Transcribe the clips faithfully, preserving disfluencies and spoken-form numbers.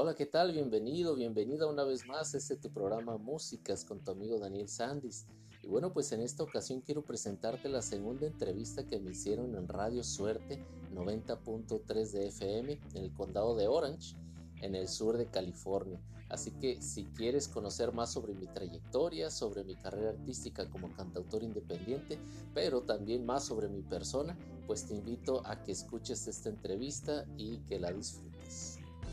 hola, ¿qué tal? Bienvenido, bienvenida una vez más a este tu programa Músicas con tu amigo Daniel Sandis. Y bueno, pues en esta ocasión quiero presentarte la segunda entrevista que me hicieron en Radio Suerte noventa punto tres de F M en el condado de Orange, en el sur de California. Así que si quieres conocer más sobre mi trayectoria, sobre mi carrera artística como cantautor independiente, pero también más sobre mi persona, pues te invito a que escuches esta entrevista y que la disfrutes.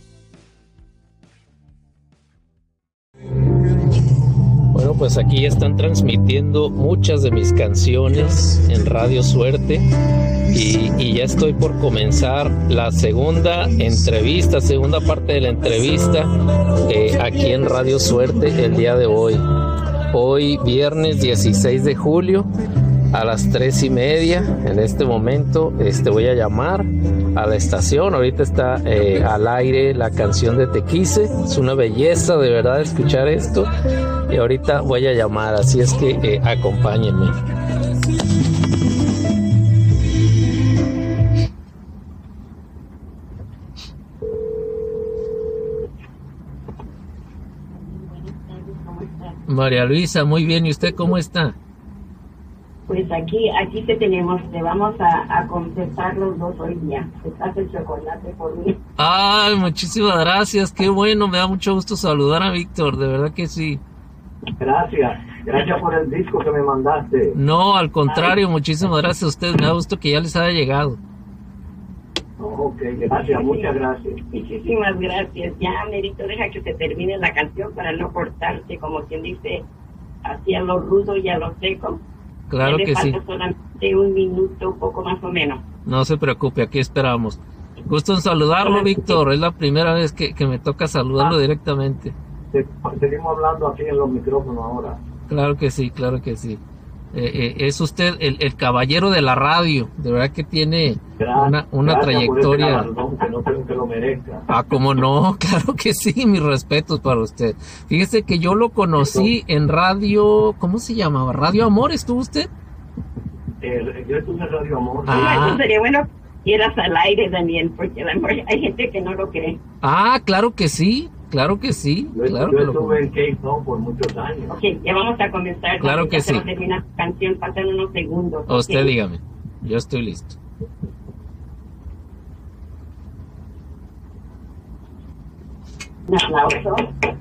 Bueno, pues aquí ya están transmitiendo muchas de mis canciones en Radio Suerte y, y ya estoy por comenzar la segunda entrevista, segunda parte de la entrevista eh, aquí en Radio Suerte el día de hoy. Hoy viernes dieciséis de julio a las tres y media. En este momento este, voy a llamar a la estación. Ahorita está eh, al aire la canción de Te Quise. Es una belleza de verdad escuchar esto. Y ahorita voy a llamar, así es que eh, acompáñenme. María Luisa, muy bien. ¿Y usted cómo está? Pues aquí, aquí te tenemos, te vamos a, a contestar los dos hoy día. Estás el chocolate por mí. Ay, muchísimas gracias, qué bueno, me da mucho gusto saludar a Víctor, de verdad que sí. Gracias, gracias por el disco que me mandaste. No, al contrario, Ay. muchísimas gracias a ustedes, me da gusto que ya les haya llegado. Oh, ok, gracias, muchas gracias. Muchísimas gracias. Ya, Merito, deja que se termine la canción para no cortarte, como quien dice, así a lo rudo y a lo seco. Claro que sí. Solamente un minuto, un poco más o menos. No se preocupe, aquí esperamos. Gusto en saludarlo, Víctor. Es la primera vez que, que me toca saludarlo ah, directamente. Seguimos hablando aquí en los micrófonos ahora. Claro que sí, claro que sí. Eh, eh, es usted el, el caballero de la radio. De verdad que tiene gracias, una, una trayectoria. Galardón, que no creo que lo merezca. Ah, cómo no, claro que sí, mis respetos para usted. Fíjese que yo lo conocí Eso. en radio, ¿cómo se llamaba? Radio Amor, ¿estuvo usted? Eh, yo estuve en Radio Amor. Ah, eso sería bueno que eras al aire, Daniel, porque a lo mejor hay gente que no lo cree. Ah, claro que sí. Claro que sí, yo, claro yo que estuve lo... en K-Pop por muchos años. Ok, ya vamos a comenzar. Claro que sí. Termina la canción, faltan unos segundos. Usted okay. dígame, yo estoy listo. Un aplauso.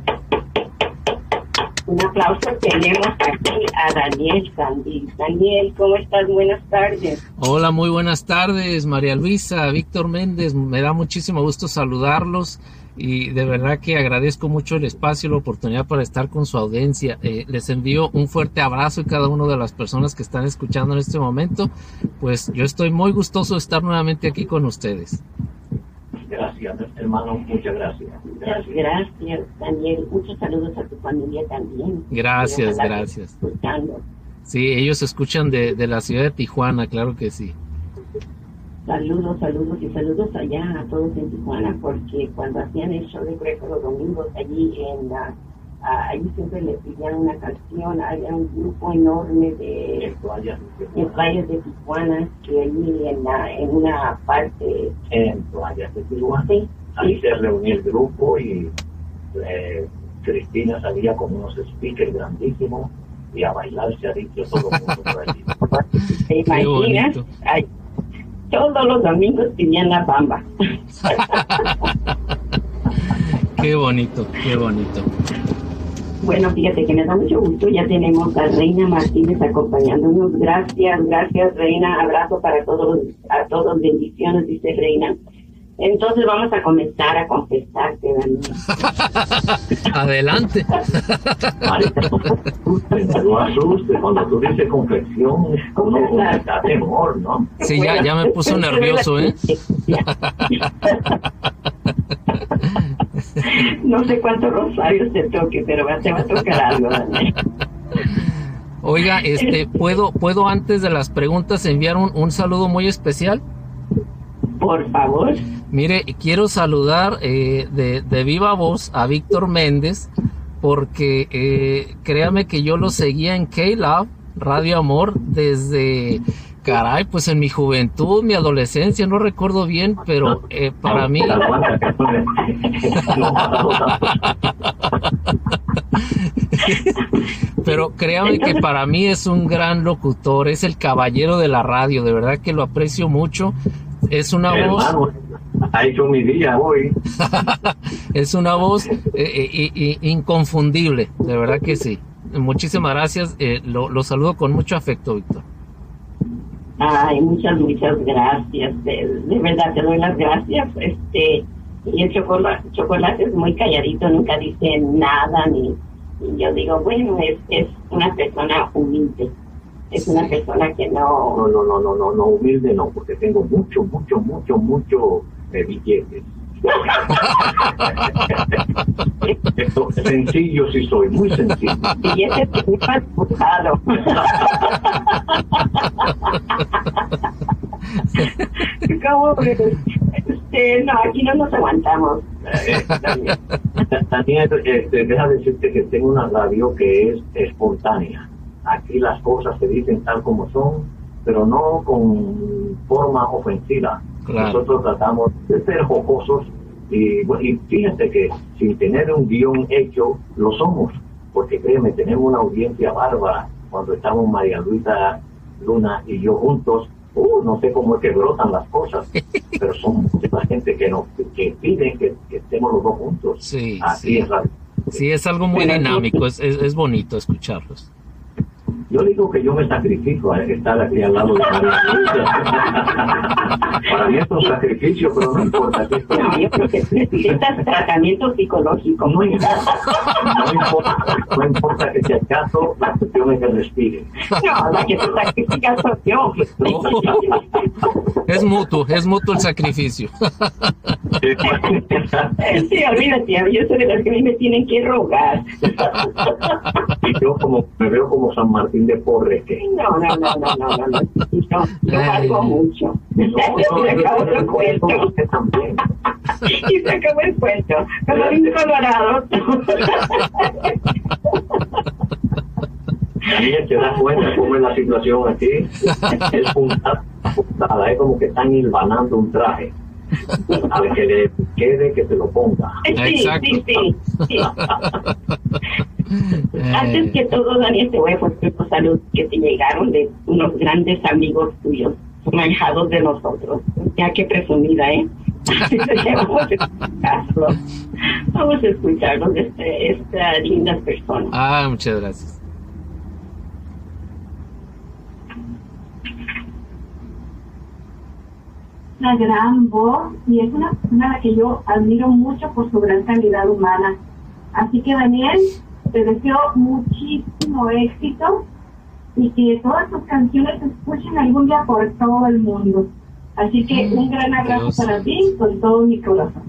Un aplauso. Tenemos aquí a Daniel Sandis. Daniel, ¿cómo estás? Buenas tardes. Hola, muy buenas tardes, María Luisa, Víctor Méndez. Me da muchísimo gusto saludarlos. Y de verdad que agradezco mucho el espacio y la oportunidad para estar con su audiencia. Eh, les envío un fuerte abrazo a cada una de las personas que están escuchando en este momento. Pues yo estoy muy gustoso de estar nuevamente aquí con ustedes. Gracias, hermano, muchas gracias. Gracias, gracias Daniel. Muchos saludos a tu familia también. Gracias, gracias. Sí, ellos escuchan de, de la ciudad de Tijuana, claro que sí. Saludos, saludos y saludos allá a todos en Tijuana, porque cuando hacían el show de Greco los domingos allí en la, uh, allí siempre le pedían una canción, había un grupo enorme de en playas de, playas de Tijuana, que allí en la, en una parte en playas de Tijuana, sí, ahí sí. se reunió el grupo y eh, Cristina salía con unos speakers grandísimos y a bailar se ha dicho todo el mundo por allí. ¿Te imaginas? Ay, todos los domingos tenían la bamba. Qué bonito, qué bonito. Bueno, fíjate que me da mucho gusto. Ya tenemos a Reina Martínez acompañándonos. Gracias, gracias, Reina. Abrazo para todos, a todos. Bendiciones, dice Reina. Entonces vamos a comenzar a confesarte, Daniel. Adelante. No asustes, cuando tú dices confesión, uno da temor, ¿no? Sí, ya, ya me puso nervioso, ¿eh? No sé cuántos rosarios te toque, pero te va a tocar algo, Daniel. Oiga, este, ¿puedo, ¿puedo antes de las preguntas enviar un, un saludo muy especial? Por favor. Mire, quiero saludar eh, de, de viva voz a Víctor Méndez, porque eh, créame que yo lo seguía en K-Love, Radio Amor, desde Caray, pues en mi juventud, mi adolescencia, no recuerdo bien, pero eh, para mí... Pero créame que para mí es un gran locutor, es el caballero de la radio, de verdad que lo aprecio mucho. Es una Hermano, voz... ha hecho mi día hoy. Es una voz eh, eh, eh, inconfundible, de verdad que sí. Muchísimas gracias, eh, lo, lo saludo con mucho afecto, Víctor. Ay, muchas, muchas gracias, de, de verdad te doy las gracias. Este, y el chocolate, chocolate es muy calladito, nunca dice nada, ni, y yo digo, bueno, es, es una persona humilde, es una persona que no... No, no, no, no, no, no, humilde no, porque tengo mucho, mucho, mucho, mucho eh, billetes. Esto, sencillo sí soy, muy sencillo. Y ese es muy pasado. ¿Cómo ves? Este, no, aquí no nos aguantamos. Daniel, Daniel este, deja decirte que tengo una radio que es espontánea. Aquí las cosas se dicen tal como son, pero no con forma ofensiva. Claro. Nosotros tratamos de ser jocosos y, y fíjate que sin tener un guión hecho, lo somos, porque créeme, tenemos una audiencia bárbara cuando estamos María Luisa Luna y yo juntos. Uh, no sé cómo es que brotan las cosas, pero son mucha gente que nos que piden que, que estemos los dos juntos. Sí, Así sí. es la... Sí, es algo muy dinámico, es, es, es bonito escucharlos. Yo digo que yo me sacrifico a estar aquí al lado de María Luisa. Para mí es un sacrificio, pero no importa. Que esto... No, yo creo que necesitas tratamiento psicológico. No importa, no importa, no importa que sea caso, la cuestión es que respire. No, la que se sacrifica soy yo. No. Es mutuo, es mutuo el sacrificio. Sí, olvídate, yo soy de las que a mí me tienen que rogar. Y yo como me veo como San Martín de Porres que... No, no, no, no, no, no, no. Yo, yo valgo mucho. No, Se acabó el cuento. También. Y se acabó el cuento. Como un colorado. También te das cuenta cómo es la situación aquí. Es puntada, puntada, es como que están hilvanando un traje. Al que le quede, que se lo ponga. Sí, Exacto. sí, sí, sí. Antes que todo, Daniel, te voy a poner los saludos que te llegaron de unos grandes amigos tuyos, manejados de nosotros. Ya que presumida, ¿eh? Vamos a escucharlos. Vamos a escucharlos de este, estas lindas personas. Ah, muchas gracias. Una gran voz y es una persona a la que yo admiro mucho por su gran calidad humana. Así que, Daniel, te deseo muchísimo éxito y que todas tus canciones se escuchen algún día por todo el mundo. Así que un gran abrazo Dios. para ti con todo mi corazón.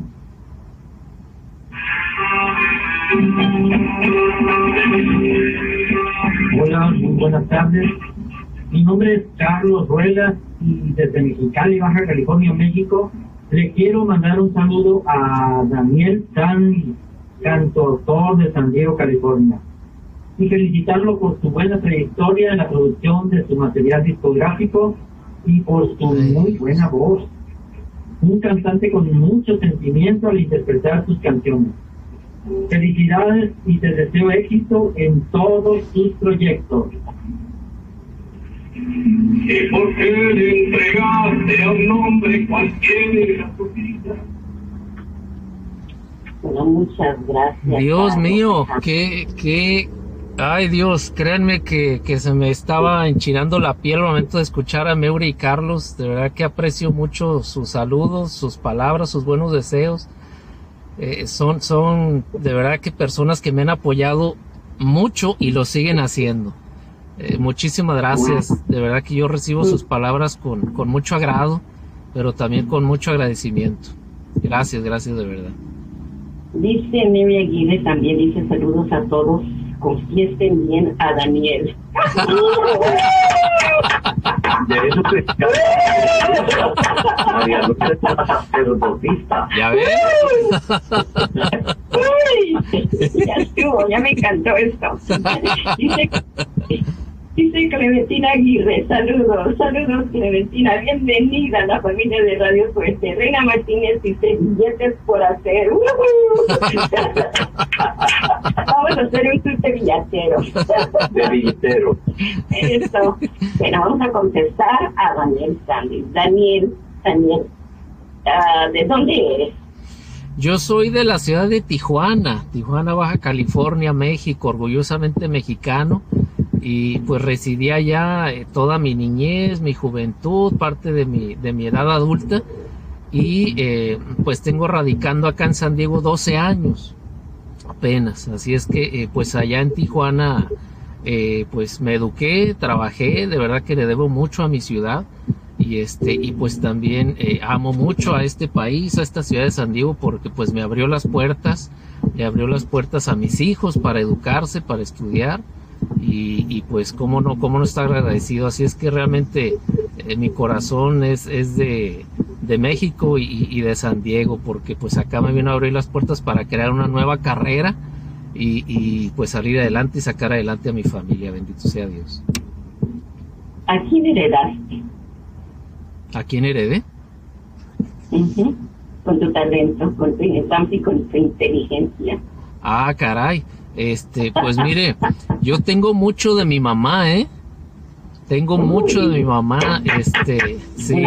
Hola, muy buenas tardes. Mi nombre es Carlos Ruelas y desde Mexicali, Baja California, México, le quiero mandar un saludo a Daniel San, cantautor de San Diego, California, y felicitarlo por su buena trayectoria en la producción de su material discográfico y por su muy buena voz. Un cantante con mucho sentimiento al interpretar sus canciones. Felicidades y te deseo éxito en todos tus proyectos. ¿Y por qué le entregaste a un hombre cualquiera tu vida? Bueno, muchas gracias. Dios Carlos. mío, qué, qué, ay Dios, créanme que, que se me estaba enchinando la piel al momento de escuchar a Meuri y Carlos. De verdad que aprecio mucho sus saludos, sus palabras, sus buenos deseos. Eh, son, son de verdad que personas que me han apoyado mucho y lo siguen haciendo. Eh, muchísimas gracias, de verdad que yo recibo sus palabras con, con mucho agrado, pero también con mucho agradecimiento. Gracias, gracias de verdad. Dice Mary Aguirre, también dice saludos a todos, confiesten bien a Daniel. De eso se trata. María Luisa es una sacerdotista. ¿Ya ves? Uy, ya estuvo, ya me encantó esto. Dice, Dice Clementina Aguirre, saludos, saludos Clementina, bienvenida a la familia de Radio Suerte. Reina Martínez dice, billetes por hacer. Vamos a hacer un club de billetero. De billetero. Eso. Bueno, vamos a contestar a Daniel Sandy. Daniel, Daniel, uh, ¿de dónde eres? Yo soy de la ciudad de Tijuana, Tijuana, Baja California, México, orgullosamente mexicano. Y pues residí allá eh, toda mi niñez, mi juventud, parte de mi, de mi edad adulta. Y eh, pues tengo radicando acá en San Diego doce años, apenas. Así es que eh, pues allá en Tijuana eh, pues me eduqué, trabajé, de verdad que le debo mucho a mi ciudad. Y este y pues también eh, amo mucho a este país, a esta ciudad de San Diego, porque pues me abrió las puertas, le abrió las puertas a mis hijos para educarse, para estudiar. Y, y pues cómo no, cómo no estar agradecido. Así es que realmente eh, mi corazón es, es de, de México y, y de San Diego, porque pues acá me vino a abrir las puertas para crear una nueva carrera y, y pues salir adelante y sacar adelante a mi familia, bendito sea Dios. ¿A quién heredaste? ¿A quién heredé? Uh-huh. Con tu talento, con tu infancia y con tu inteligencia. Ah, caray. Este, pues mire, yo tengo mucho de mi mamá, ¿eh? Tengo mucho de mi mamá, este, sí,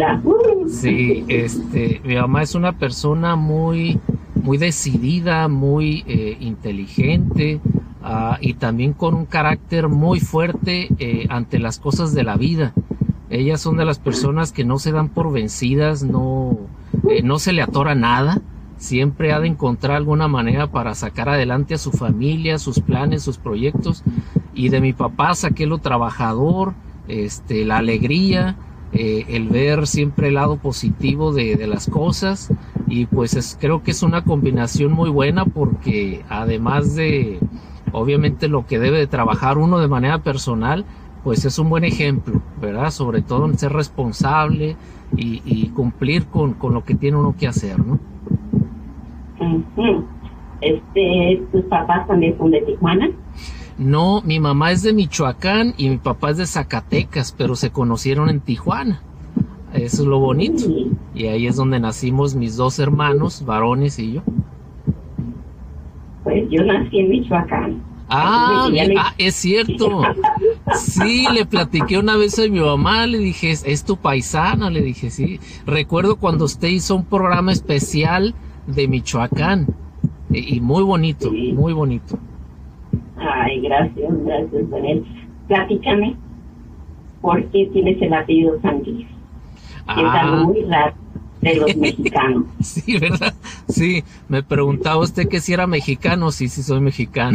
sí, este, mi mamá es una persona muy, muy decidida, muy eh, inteligente, uh, y también con un carácter muy fuerte eh, ante las cosas de la vida. Ellas son de las personas que no se dan por vencidas, no, eh, no se le atora nada. Siempre ha de encontrar alguna manera para sacar adelante a su familia, sus planes, sus proyectos. Y de mi papá saqué lo trabajador, este, la alegría, eh, el ver siempre el lado positivo de, de las cosas. Y pues es, creo que es una combinación muy buena, porque además de, obviamente, lo que debe de trabajar uno de manera personal, pues es un buen ejemplo, ¿verdad? Sobre todo en ser responsable y, y cumplir con, con lo que tiene uno que hacer, ¿no? Uh-huh. Este, ¿tus papás también son de Tijuana? No, mi mamá es de Michoacán y mi papá es de Zacatecas, pero se conocieron en Tijuana. Eso es lo bonito. Sí. Y ahí es donde nacimos mis dos hermanos, varones y yo. Pues yo nací en Michoacán. Ah, bien, ah, es cierto. Sí, le platiqué una vez a mi mamá, le dije, ¿es, es tu paisana? Le dije, sí. Recuerdo cuando usted hizo un programa especial de Michoacán, y muy bonito, sí. Muy bonito. Ay, gracias, gracias, Daniel. Platícame, ¿por qué tienes el apellido Sandy? Ah. Es algo muy raro de los mexicanos. Sí, ¿verdad? Sí, me preguntaba usted que si era mexicano. Sí, sí soy mexicano.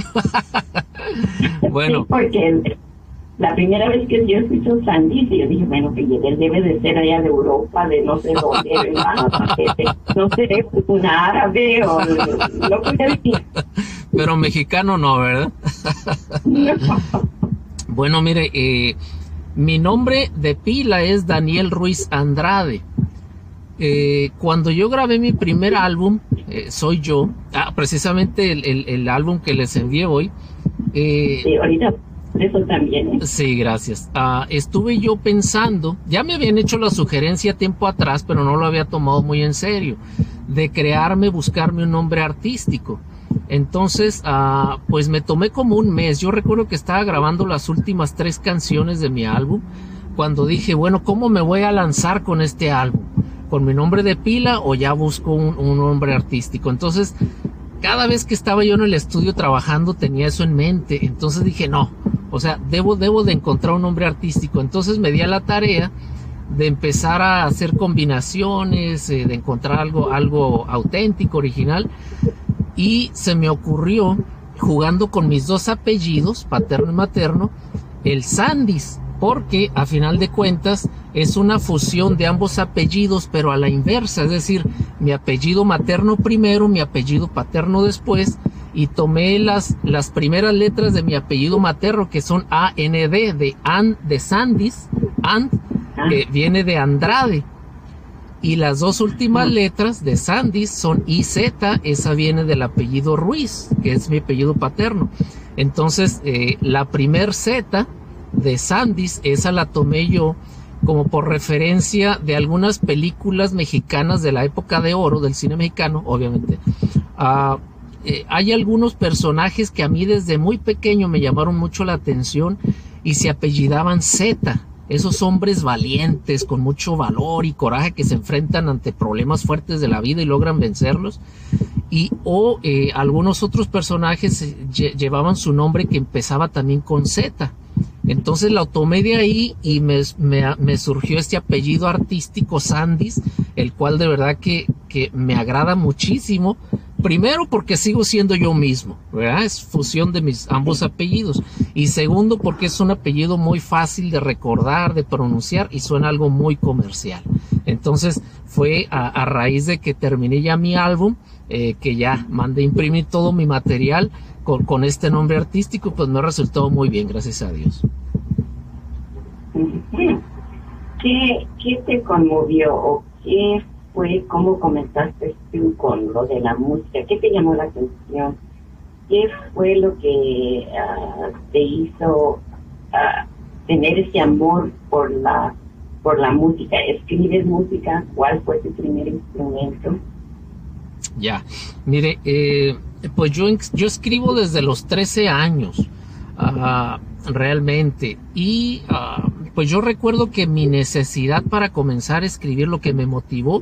Bueno. Sí, porque la primera vez que yo escucho Sandy, yo dije, bueno, que él debe de ser allá de Europa, de no sé dónde, hermano, no sé, un árabe o no puede decir. Pero mexicano no, ¿verdad? No. Bueno, mire, eh, mi nombre de pila es Daniel Ruiz Andrade. Eh, cuando yo grabé mi primer álbum, eh, Soy Yo, ah, precisamente el, el, el álbum que les envié hoy. Eh, sí, ahorita eso también. ¿eh? Sí, gracias. Uh, estuve yo pensando, ya me habían hecho la sugerencia tiempo atrás, pero no lo había tomado muy en serio, de crearme, buscarme un nombre artístico. Entonces, uh, pues me tomé como un mes. Yo recuerdo que estaba grabando las últimas tres canciones de mi álbum, cuando dije, bueno, ¿cómo me voy a lanzar con este álbum? ¿Con mi nombre de pila o ya busco un, un nombre artístico? Entonces, cada vez que estaba yo en el estudio trabajando tenía eso en mente. Entonces dije, no, o sea, debo, debo de encontrar un nombre artístico. Entonces me di a la tarea de empezar a hacer combinaciones, eh, de encontrar algo, algo auténtico, original. Y se me ocurrió, jugando con mis dos apellidos, paterno y materno, el Sandys, porque a final de cuentas es una fusión de ambos apellidos, pero a la inversa, es decir, mi apellido materno primero, mi apellido paterno después, y tomé las, las primeras letras de mi apellido materno, que son A N D, de And, de Sandys, And, que viene de Andrade, y las dos últimas letras de Sandys son I Z, esa viene del apellido Ruiz, que es mi apellido paterno. Entonces, eh, la primer Z de Sandys, esa la tomé yo como por referencia de algunas películas mexicanas de la época de oro del cine mexicano, obviamente. Uh, eh, hay algunos personajes que a mí desde muy pequeño me llamaron mucho la atención y se apellidaban Z. Esos hombres valientes, con mucho valor y coraje, que se enfrentan ante problemas fuertes de la vida y logran vencerlos. Y o eh, algunos otros personajes eh, llevaban su nombre que empezaba también con Z. Entonces la tomé de ahí y me, me, me surgió este apellido artístico Sandys, el cual de verdad que, que me agrada muchísimo. Primero porque sigo siendo yo mismo, ¿verdad? Es fusión de mis ambos apellidos. Y segundo porque es un apellido muy fácil de recordar, de pronunciar y suena algo muy comercial. Entonces fue a, a raíz de que terminé ya mi álbum, eh, que ya mandé imprimir todo mi material con, con este nombre artístico, pues me ha resultado muy bien, gracias a Dios. ¿Qué, qué te conmovió o qué fue, cómo comenzaste tú con lo de la música? ¿Qué te llamó la atención? ¿Qué fue lo que uh, te hizo uh, tener ese amor por la por la música? ¿Escribes música? ¿Cuál fue tu primer instrumento? Ya, mire, eh, pues yo, yo escribo desde los trece años, uh, realmente, y uh, pues yo recuerdo que mi necesidad para comenzar a escribir, lo que me motivó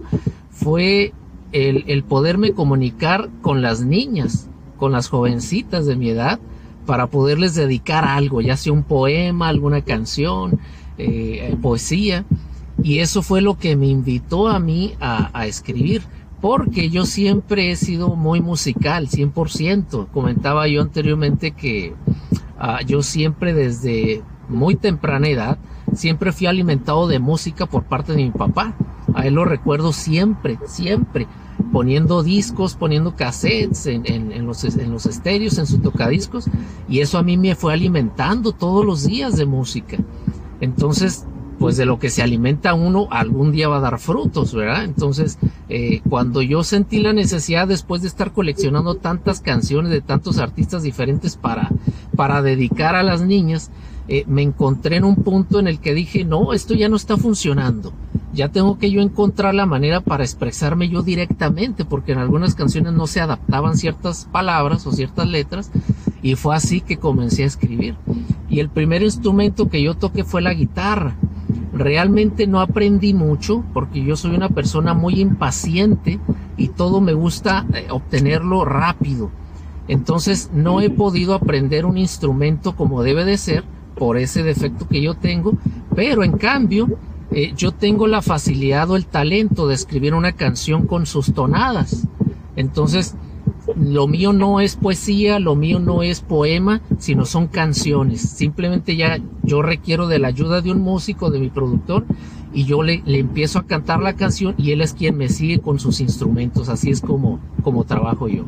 fue el, el poderme comunicar con las niñas, con las jovencitas de mi edad, para poderles dedicar algo, ya sea un poema, alguna canción, eh, poesía, y eso fue lo que me invitó a mí a, a escribir, porque yo siempre he sido muy musical, cien por ciento. Comentaba yo anteriormente que uh, yo siempre desde muy temprana edad, siempre fui alimentado de música por parte de mi papá. A él lo recuerdo siempre, siempre, poniendo discos, poniendo cassettes en, en, en, los, en los estéreos, en sus tocadiscos, y eso a mí me fue alimentando todos los días de música. Entonces, pues de lo que se alimenta uno, algún día va a dar frutos, ¿verdad? Entonces, eh, cuando yo sentí la necesidad, después de estar coleccionando tantas canciones de tantos artistas diferentes para, para dedicar a las niñas, eh, me encontré en un punto en el que dije, no, esto ya no está funcionando. Ya tengo que yo encontrar la manera para expresarme yo directamente, porque en algunas canciones no se adaptaban ciertas palabras o ciertas letras, y fue así que comencé a escribir. Y el primer instrumento que yo toqué fue la guitarra. Realmente no aprendí mucho porque yo soy una persona muy impaciente y todo me gusta eh, obtenerlo rápido. Entonces no he podido aprender un instrumento como debe de ser por ese defecto que yo tengo, pero en cambio eh, yo tengo la facilidad o el talento de escribir una canción con sus tonadas. Entonces lo mío no es poesía, lo mío no es poema, sino son canciones. Simplemente ya yo requiero de la ayuda de un músico, de mi productor, y yo le, le empiezo a cantar la canción y él es quien me sigue con sus instrumentos. Así es como, como trabajo yo.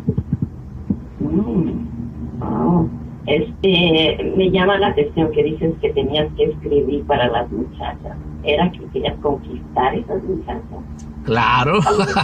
Mm. Oh. Este, me llama la atención que dices que tenías que escribir para las muchachas. ¿Era que querías conquistar esas muchachas? Claro.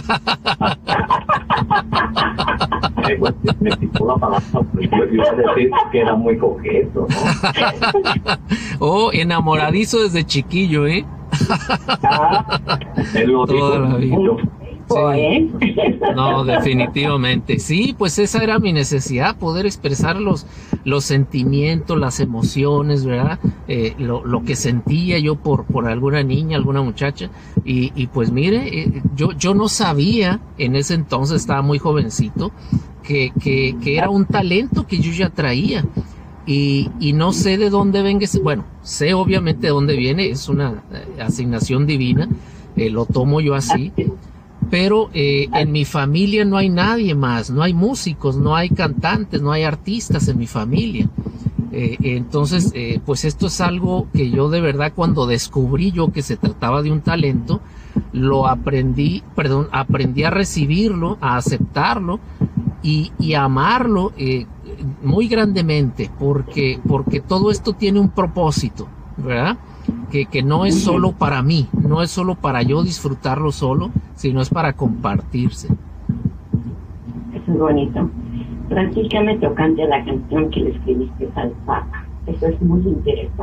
Me quitó la palabra, yo iba a decir que era muy coqueto, ¿no? Oh, enamoradizo desde chiquillo, ¿eh? Ah, él lo Toda la vida. dijo. Sí. No, definitivamente. Sí, pues esa era mi necesidad, poder expresar los, los sentimientos, las emociones, ¿verdad? Eh, lo, lo que sentía yo por, por alguna niña, alguna muchacha. Y, y pues mire, eh, yo, yo no sabía, en ese entonces estaba muy jovencito, que, que, que era un talento que yo ya traía. Y, y no sé de dónde venga ese, bueno, sé obviamente de dónde viene, es una eh, asignación divina, eh, lo tomo yo así. Pero eh, en mi familia no hay nadie más, no hay músicos, no hay cantantes, no hay artistas en mi familia. Eh, entonces, eh, pues esto es algo que yo de verdad cuando descubrí yo que se trataba de un talento, lo aprendí, perdón, aprendí a recibirlo, a aceptarlo y, y a amarlo eh, muy grandemente, porque, porque todo esto tiene un propósito, ¿verdad? Que, que no es solo para mí, no es solo para yo disfrutarlo solo, sino es para compartirse. Eso es bonito. Platícame tocante la canción que le escribiste al Papa. Eso es muy interesante.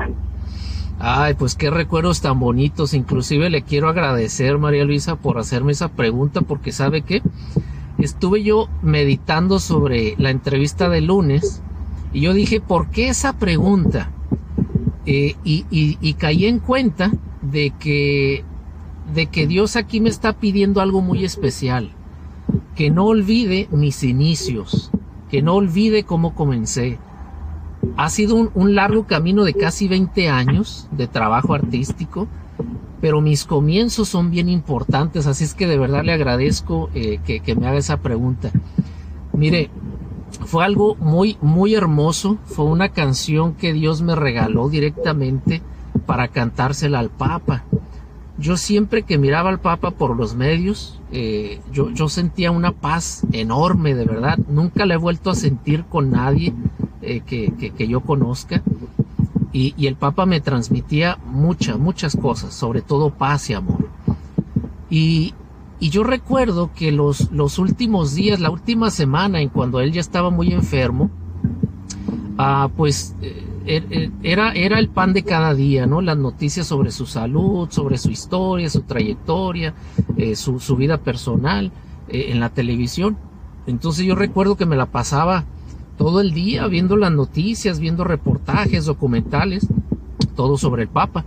Ay, pues qué recuerdos tan bonitos. Inclusive le quiero agradecer, María Luisa, por hacerme esa pregunta, porque ¿sabe qué? Estuve yo meditando sobre la entrevista de lunes y yo dije, ¿por qué esa pregunta? Eh, y, y, y caí en cuenta de que, de que Dios aquí me está pidiendo algo muy especial, que no olvide mis inicios, que no olvide cómo comencé. Ha sido un, un largo camino de casi veinte años de trabajo artístico, pero mis comienzos son bien importantes, así es que de verdad le agradezco eh, que, que me haga esa pregunta. Mire, fue algo muy, muy hermoso, fue una canción que Dios me regaló directamente para cantársela al Papa. Yo siempre que miraba al Papa por los medios, eh, yo, yo sentía una paz enorme, de verdad. Nunca la he vuelto a sentir con nadie eh, que, que, que yo conozca. Y, y el Papa me transmitía muchas, muchas cosas, sobre todo paz y amor. Y, y yo recuerdo que los, los últimos días, la última semana, en cuando él ya estaba muy enfermo, ah, pues eh, era, era el pan de cada día, ¿no? Las noticias sobre su salud, sobre su historia, su trayectoria, eh, su, su vida personal eh, en la televisión. Entonces yo recuerdo que me la pasaba todo el día viendo las noticias, viendo reportajes, documentales, todo sobre el Papa.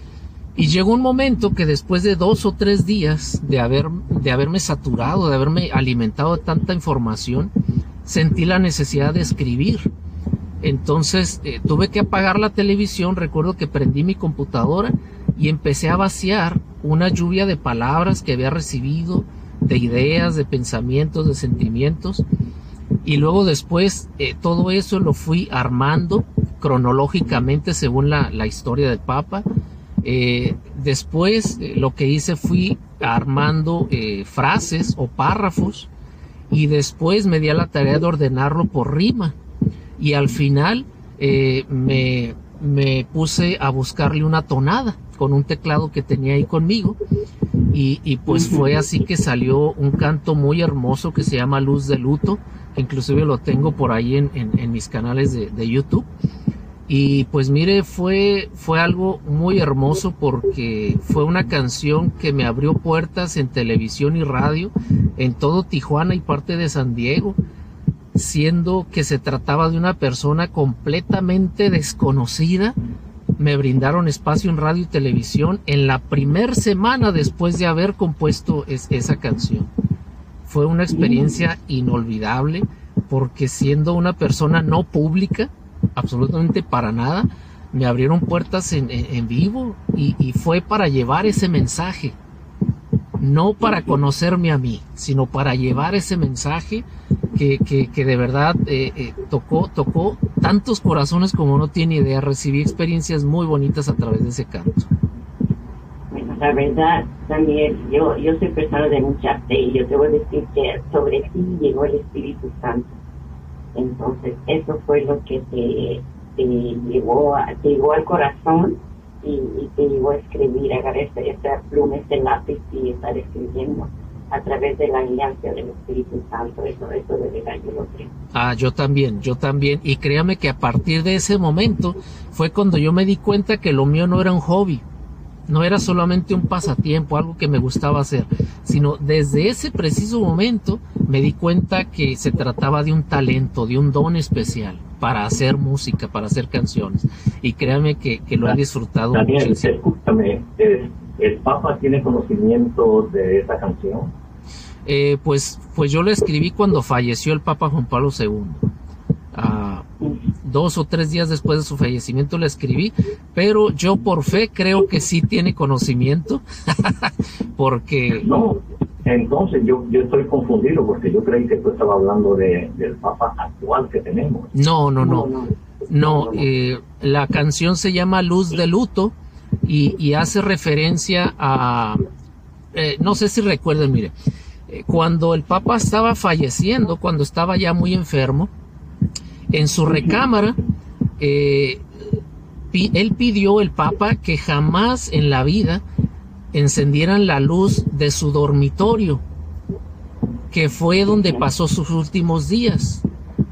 Y llegó un momento que después de dos o tres días de, haber, de haberme saturado, de haberme alimentado de tanta información, sentí la necesidad de escribir. Entonces eh, tuve que apagar la televisión, recuerdo que prendí mi computadora y empecé a vaciar una lluvia de palabras que había recibido, de ideas, de pensamientos, de sentimientos. Y luego después eh, todo eso lo fui armando cronológicamente según la, la historia del Papa. Eh, después eh, lo que hice fui armando eh, frases o párrafos y después me di a la tarea de ordenarlo por rima. Y al final eh, me, me puse a buscarle una tonada con un teclado que tenía ahí conmigo. Y, y pues fue así que salió un canto muy hermoso que se llama Luz de Luto. Inclusive lo tengo por ahí en, en, en mis canales de, de YouTube. Y pues mire, fue, fue algo muy hermoso porque fue una canción que me abrió puertas en televisión y radio en todo Tijuana y parte de San Diego, siendo que se trataba de una persona completamente desconocida. Me brindaron espacio en radio y televisión en la primer semana después de haber compuesto es, esa canción. Fue una experiencia inolvidable porque siendo una persona no pública, absolutamente para nada, me abrieron puertas en, en, en vivo y, y fue para llevar ese mensaje, no para conocerme a mí, sino para llevar ese mensaje que, que, que de verdad eh, eh, tocó, tocó tantos corazones como no tiene idea. Recibí experiencias muy bonitas a través de ese canto. La verdad, Daniel, yo, yo soy persona de mucha fe y yo te voy a decir que sobre ti llegó el Espíritu Santo. Entonces, eso fue lo que te, te, llevó, a, te llevó al corazón y, y te llevó a escribir, agarrar esta, esta pluma, este lápiz y estar escribiendo a través de la alianza del Espíritu Santo. Eso, eso de verdad yo lo creo. Ah, yo también, yo también. Y créame que a partir de ese momento fue cuando yo me di cuenta que lo mío no era un hobby. No era solamente un pasatiempo, algo que me gustaba hacer, sino desde ese preciso momento me di cuenta que se trataba de un talento, de un don especial para hacer música, para hacer canciones. Y créanme que, que lo he disfrutado Daniel, muchísimo. Escúchame, ¿el, ¿el Papa tiene conocimiento de esa canción? Eh, pues, pues yo la escribí cuando falleció el Papa Juan Pablo segundo. Ah, dos o tres días después de su fallecimiento la escribí, pero yo por fe creo que sí tiene conocimiento, porque... No, entonces yo, yo estoy confundido porque yo creí que tú estabas hablando de, del Papa actual que tenemos. No, no, no, no, no eh, la canción se llama Luz de Luto y, y hace referencia a... Eh, no sé si recuerden, mire, eh, cuando el Papa estaba falleciendo, cuando estaba ya muy enfermo, en su recámara, eh, pi- él pidió, el Papa, que jamás en la vida encendieran la luz de su dormitorio, que fue donde pasó sus últimos días.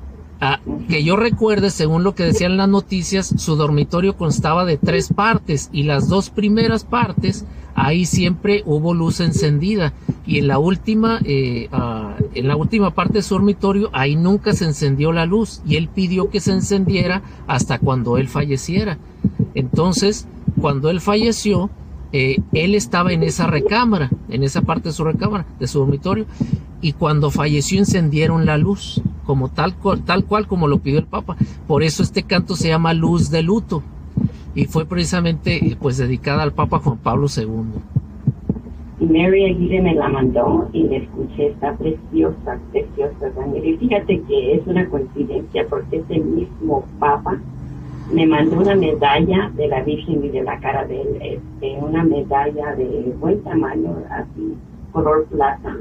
Ah, que yo recuerde, según lo que decían las noticias, su dormitorio constaba de tres partes y las dos primeras partes, ahí siempre hubo luz encendida, y en la última, eh, uh, en la última parte de su dormitorio, ahí nunca se encendió la luz, y él pidió que se encendiera hasta cuando él falleciera. Entonces, cuando él falleció, eh, él estaba en esa recámara, en esa parte de su recámara, de su dormitorio, y cuando falleció encendieron la luz, como tal, tal cual como lo pidió el Papa. Por eso este canto se llama Luz de Luto, y fue precisamente pues dedicada al Papa Juan Pablo segundo. Y Mary Aguirre me la mandó y la escuché, está preciosa, preciosa, Daniel. Y fíjate que es una coincidencia porque ese mismo Papa me mandó una medalla de la Virgen y de la cara de él, este, una medalla de buen tamaño, así, color plata,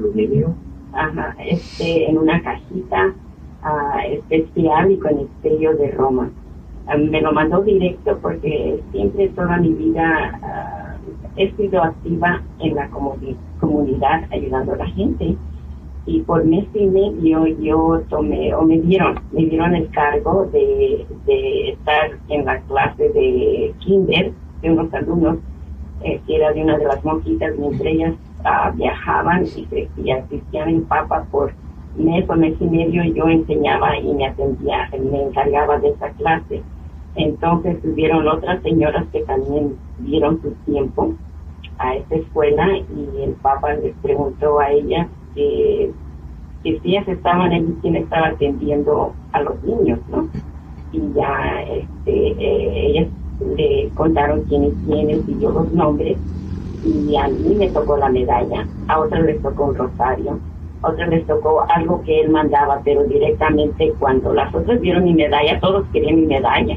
ajá, este, en una cajita uh, especial y con el sello de Roma. Um, me lo mandó directo porque siempre toda mi vida uh, he sido activa en la comuni- comunidad ayudando a la gente, y por mes y medio yo tomé, o me dieron, me dieron el cargo de, de estar en la clase de kinder de unos alumnos, eh, que era de una de las monjitas, mientras ellas uh, viajaban y, se, y asistían en Papa por mes o mes y medio, yo enseñaba y me atendía, me encargaba de esa clase. Entonces hubieron otras señoras que también dieron su tiempo a esta escuela, y el Papa les preguntó a ellas que, que si ellas estaban ahí, quién estaba atendiendo a los niños, ¿no? Y ya este, eh, ellas le contaron quiénes, quiénes, y yo los nombres, y a mí me tocó la medalla, a otras les tocó un rosario, a otras les tocó algo que él mandaba, pero directamente cuando las otras vieron mi medalla, todos querían mi medalla.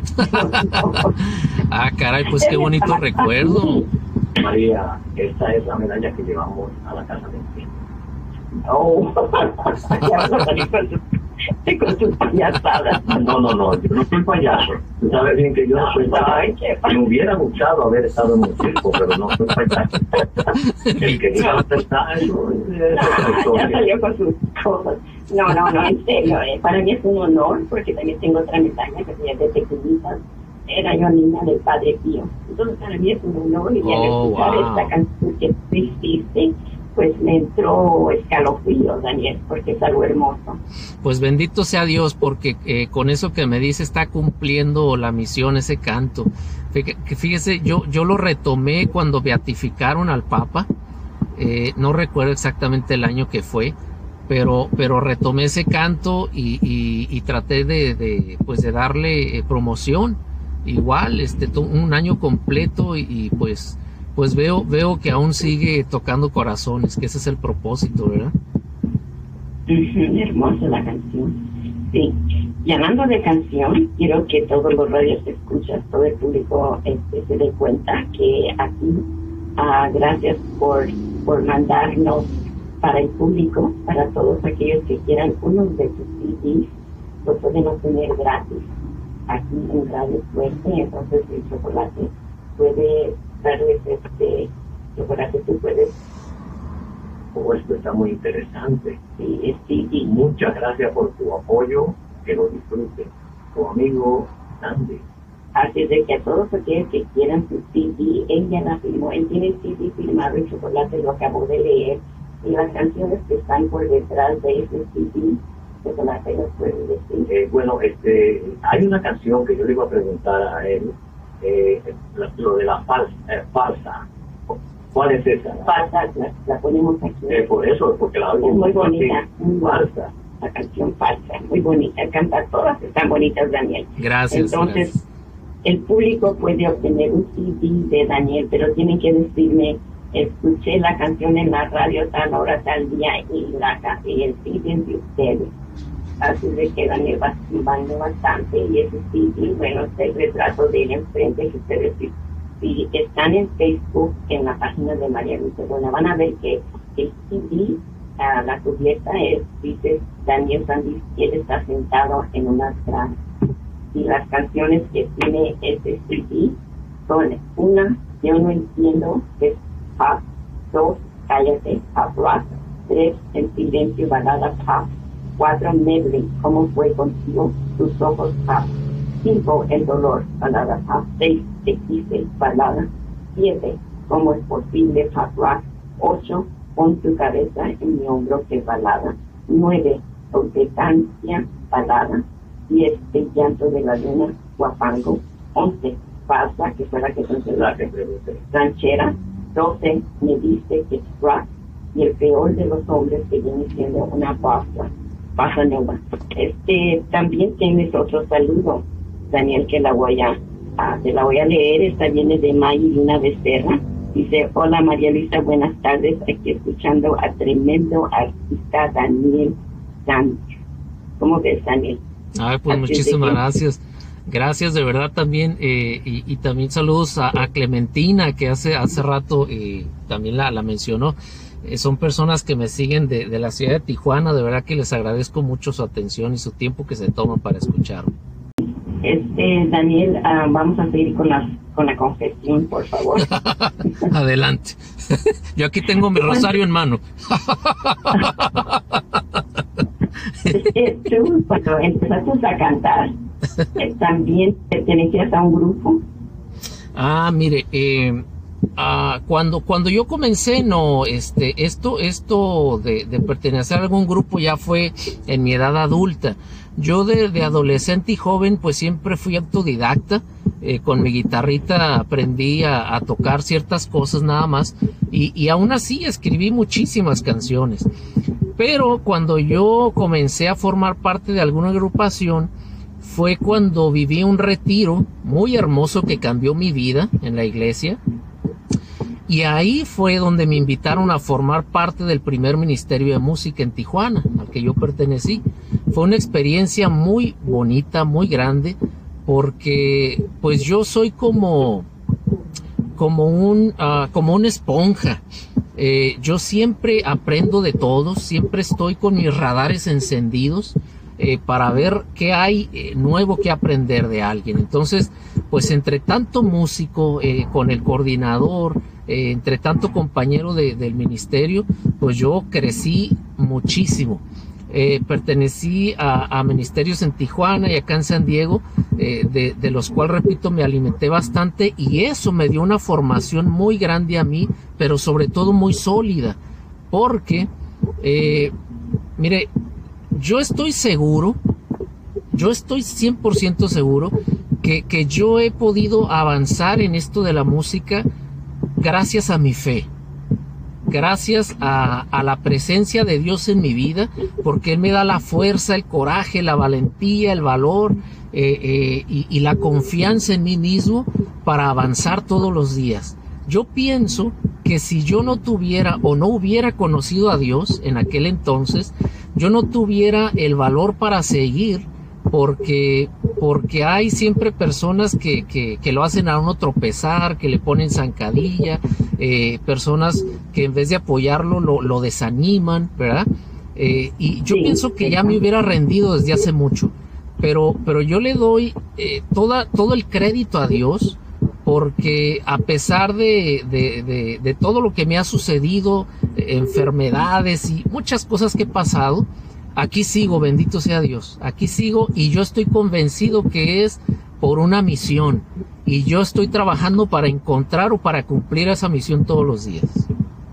Ah, caray, pues qué bonito recuerdo. María, esta es la medalla que llevamos a la casa de ti. Oh, ya vas a salir con tus, con tus payasadas. No, no, no, yo no soy payaso. Tú sabes bien que yo no soy payaso. Me hubiera gustado haber estado en un circo, pero no soy payaso. El que diga dónde está, eso es ya salió con sus cosas. No, no, no, en serio, eh, para mí es un honor, porque también tengo otra medalla que tenía desde pequeñita. Era yo niña del Padre Pío. Entonces para mí es un honor, y al oh, escuchar wow. esta canción que tú hiciste, pues me entró escalofrío, Daniel, porque es algo hermoso. Pues bendito sea Dios, porque eh, con eso que me dice está cumpliendo la misión ese canto. Fíjese, yo, yo lo retomé cuando beatificaron al Papa, eh, no recuerdo exactamente el año que fue, pero, pero retomé ese canto y, y, y traté de, de, pues de darle eh, promoción. Igual, este, un año completo, y, y pues, pues veo, veo que aún sigue tocando corazones, que ese es el propósito, ¿verdad? Uh-huh, hermosa la canción. Sí. Y hablando de canción, quiero que todos los radios que escuchas, todo el público este, se dé cuenta que aquí, uh, gracias por, por mandarnos para el público, para todos aquellos que quieran unos de tus C Ds, lo pueden obtener gratis aquí en Radio Suerte. Entonces el chocolate puede darles este chocolate, tú puedes. Oh, esto está muy interesante. Sí, sí, sí. Muchas gracias por tu apoyo, que lo disfruten. Tu amigo Sandy. Así de que a todos aquellos que quieran su C D, él ya la firmó, él tiene el C D firmado, el chocolate lo acabo de leer, y las canciones que están por detrás de ese C D, chocolate los puede decir. Eh, bueno, este, hay una canción que yo le iba a preguntar a él, eh, la, lo de la falsa, eh, falsa. ¿Cuál es esa? Falsa, la, la ponemos aquí. Eh, por eso, porque la oigo es muy así, bonita, muy falsa. La canción falsa, muy bonita, canta todas, están bonitas, Daniel. Gracias. Entonces, gracias. El público puede obtener un C D de Daniel, pero tienen que decirme, escuché la canción en la radio tal hora, tal día, y, la, y el C D de ustedes. Así de que Daniel va escribiendo bastante, y ese C D, bueno, está el retrato de él enfrente, que ustedes si, si están en Facebook, en la página de María Luisa, bueno, van a ver que el C D, uh, la cubierta es, dice Daniel Sandy, y él está sentado en unas gradas. Y las canciones que tiene este C D son: una, Yo no entiendo, que es pop; dos, Cállate, pop rock; tres, En silencio, balada pop; Cuatro, Medley, ¿cómo fue contigo? Tus ojos, paz. Cinco, el dolor, balada paz. Seis, te quise, balada. Siete, ¿cómo es posible? Paz rock. Ocho, pon tu cabeza en mi hombro, que balada. Nueve, Obediencia, balada. Diez, el llanto de la luna, guapango. Once, Pasa, que fue la que entonces la ranchera. Doce, me diste, que es rock. Y el peor de los hombres, que viene siendo una pasta, pasa nueva. Este, también tienes otro saludo, Daniel, que la voy a, a te la voy a leer. Esta viene de May Luna Becerra. Dice: hola María Luisa, buenas tardes, aquí escuchando a tremendo artista Daniel Sánchez. ¿Cómo ves, Daniel? Ay, pues Así muchísimas que... gracias. Gracias de verdad también, eh, y, y también saludos a, a Clementina, que hace hace rato eh, también la, la mencionó. Eh, son personas que me siguen de, de la ciudad de Tijuana. De verdad que les agradezco mucho su atención y su tiempo que se toman para escucharme. Este, Daniel, uh, vamos a seguir con la, con la confesión, por favor. Adelante. Yo aquí tengo mi rosario en mano. Tú, cuando empezaste a cantar, ¿también pertenecías a un grupo? Ah, mire, eh, ah, cuando cuando yo comencé, no, este, esto esto de, de pertenecer a algún grupo ya fue en mi edad adulta. Yo de, de adolescente y joven, pues siempre fui autodidacta. Eh, con mi guitarrita aprendí a, a tocar ciertas cosas nada más, y, y aún así escribí muchísimas canciones. Pero cuando yo comencé a formar parte de alguna agrupación, fue cuando viví un retiro muy hermoso que cambió mi vida en la iglesia. Y ahí fue donde me invitaron a formar parte del primer ministerio de música en Tijuana, al que yo pertenecí. Fue una experiencia muy bonita, muy grande, porque pues yo soy como, como, un, uh, como una esponja. Eh, yo siempre aprendo de todos, siempre estoy con mis radares encendidos eh, para ver qué hay eh, nuevo que aprender de alguien. Entonces, pues entre tanto músico, eh, con el coordinador, eh, entre tanto compañero de, del ministerio, pues yo crecí muchísimo. Eh, pertenecí a, a ministerios en Tijuana y acá en San Diego, eh, de, de los cuales, repito, me alimenté bastante, y eso me dio una formación muy grande a mí, pero sobre todo muy sólida, porque, eh, mire, yo estoy seguro, yo estoy cien por ciento seguro que, que yo he podido avanzar en esto de la música gracias a mi fe. Gracias a, a la presencia de Dios en mi vida, porque Él me da la fuerza, el coraje, la valentía, el valor eh, eh, y, y la confianza en mí mismo para avanzar todos los días. Yo pienso que si yo no tuviera o no hubiera conocido a Dios en aquel entonces, yo no tuviera el valor para seguir, porque porque hay siempre personas que, que, que lo hacen a uno tropezar, que le ponen zancadilla, eh, personas que en vez de apoyarlo lo, lo desaniman, ¿verdad? Eh, y yo sí, pienso que ya me hubiera rendido desde hace mucho, pero, pero yo le doy eh, toda, todo el crédito a Dios, porque a pesar de, de, de, de todo lo que me ha sucedido, eh, enfermedades y muchas cosas que he pasado, aquí sigo, bendito sea Dios, aquí sigo, y yo estoy convencido que es por una misión, y yo estoy trabajando para encontrar o para cumplir esa misión todos los días.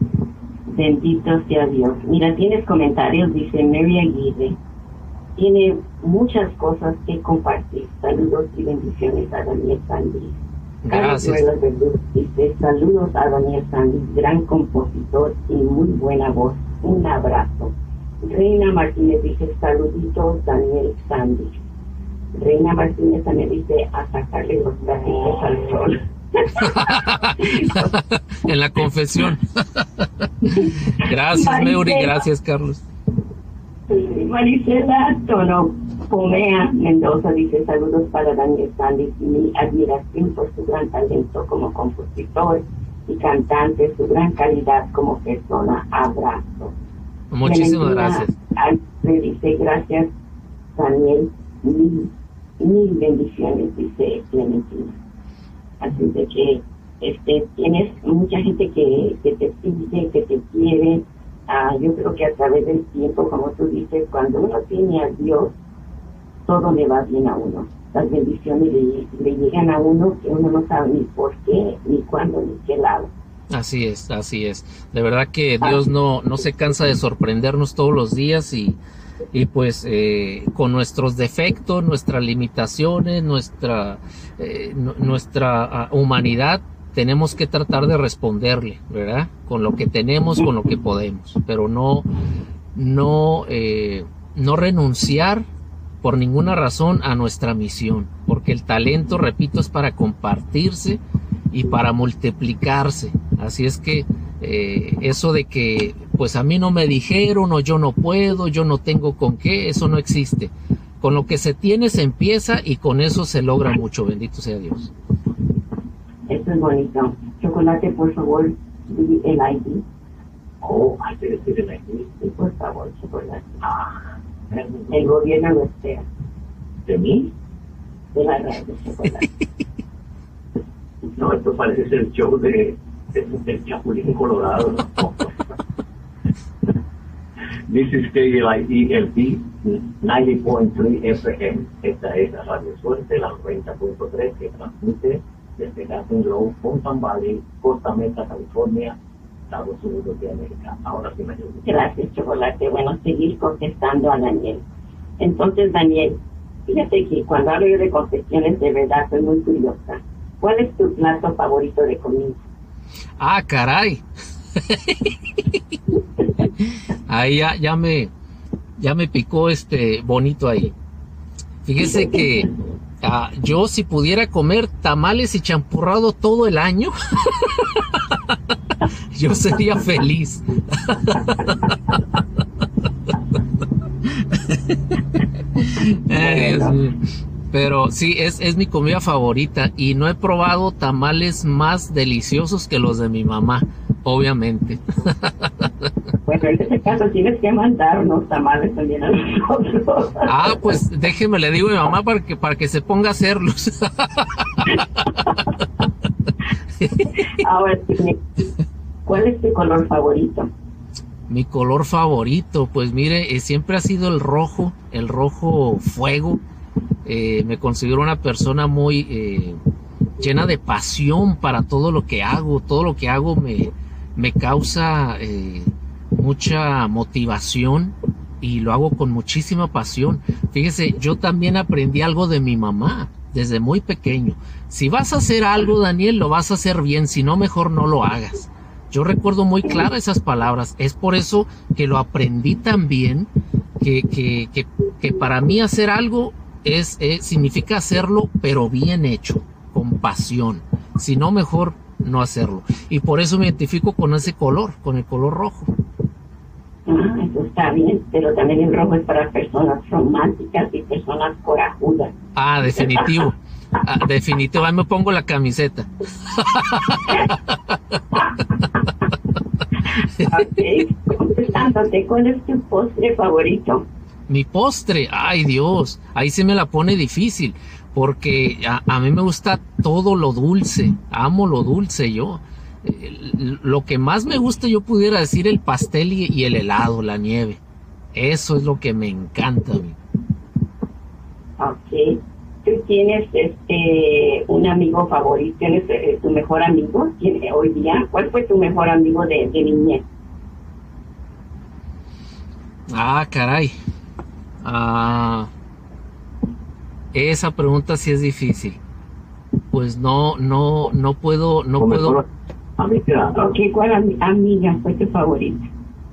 Bendito sea Dios. Mira, tienes comentarios, dice Mary Aguirre, tiene muchas cosas que compartir. Saludos y bendiciones a Daniel Sandy. Gracias. Carlos dice: saludos a Daniel Sandy, gran compositor y muy buena voz. Un abrazo. Reina Martínez dice: saluditos Daniel Sandy. Reina Martínez también dice: a sacarle los bracitos al sol. En la confesión. Gracias, Meuri, gracias, Carlos. Marisela Tono Pomea Mendoza dice: saludos para Daniel Sandy, mi admiración por su gran talento como compositor y cantante, su gran calidad como persona. Abrazo. Muchísimas gracias. Le dice: gracias Daniel, mil, mil bendiciones, dice Clementina. Así de que este tienes mucha gente que, que te pide, que te quiere, ah, yo creo que a través del tiempo, como tú dices, cuando uno tiene a Dios, todo le va bien a uno. Las bendiciones le, le llegan a uno que uno no sabe ni por qué, ni cuándo, ni qué lado. Así es, así es. De verdad que Dios no, no se cansa de sorprendernos todos los días y, y pues eh, con nuestros defectos, nuestras limitaciones, nuestra, eh, n- nuestra uh, humanidad, tenemos que tratar de responderle, ¿verdad? Con lo que tenemos, con lo que podemos, pero no, no, eh, no renunciar por ninguna razón a nuestra misión, porque el talento, repito, es para compartirse y para multiplicarse. Así es que eh, eso de que pues a mí no me dijeron o yo no puedo, yo no tengo con qué, eso no existe. Con lo que se tiene se empieza y con eso se logra mucho, bendito sea Dios. Eso es bonito. Chocolate, por favor, di el I D. Oh, hay que decir el I D. Sí, por favor, chocolate. Ah, El gobierno lo espera. ¿de mí? De la radio, chocolate. No, esto parece ser el show de, de, del Chapulín Colorado. ¿No? This is K L I E L P noventa punto tres F M. Esta es la Radio Suerte, la noventa punto tres, que transmite desde Garden Grove, Fountain Valley, Costa Mesa, California, Estados Unidos de América. Ahora sí me ayuda. Gracias, chocolate. Bueno, seguir contestando a Daniel. Entonces, Daniel, fíjate que cuando hablo yo de confesiones, de verdad, soy muy curiosa. ¿Cuál es tu plato favorito de comida? Ah, caray. Ahí ya, ya me ya me picó este bonito ahí. Fíjese que ah, yo si pudiera comer tamales y champurrado todo el año, yo sería feliz. Ay, Dios mío. Pero sí, es, es mi comida favorita y no he probado tamales más deliciosos que los de mi mamá, obviamente. Bueno, en este caso tienes que mandar unos tamales también a nosotros. Ah, pues déjeme, le digo a mi mamá para que, para que se ponga a hacerlos. Ahora, ¿cuál es tu color favorito? Mi color favorito, pues mire, eh, siempre ha sido el rojo, el rojo fuego. Eh, me considero una persona muy eh, llena de pasión para todo lo que hago. Todo lo que hago me, me causa eh, mucha motivación y lo hago con muchísima pasión. Fíjese, yo también aprendí algo de mi mamá desde muy pequeño. Si vas a hacer algo, Daniel, lo vas a hacer bien, si no, mejor no lo hagas. Yo recuerdo muy claro esas palabras. Es por eso que lo aprendí también, que, que, que, que para mí hacer algo es, es significa hacerlo, pero bien hecho, con pasión. Si no, mejor no hacerlo. Y por eso me identifico con ese color, con el color rojo. Ah, eso está bien, pero también el rojo es para personas románticas y personas corajudas. Ah, definitivo. Ah, definitivo, ahí me pongo la camiseta. Ok, contestándote, ¿cuál es tu postre favorito? Mi postre, ay Dios, ahí se me la pone difícil, porque a, a mí me gusta todo lo dulce, amo lo dulce yo. Eh, lo que más me gusta, yo pudiera decir, el pastel y, y el helado, la nieve. Eso es lo que me encanta a mí. Ok. ¿Tú tienes este un amigo favorito? ¿Tienes eh, tu mejor amigo ¿Tiene, hoy día? ¿Cuál fue tu mejor amigo de, de niñez? Ah, caray. Ah, esa pregunta sí es difícil. Pues no, no, no puedo, no puedo. Ok, ¿cuál am- amiga fue tu favorita?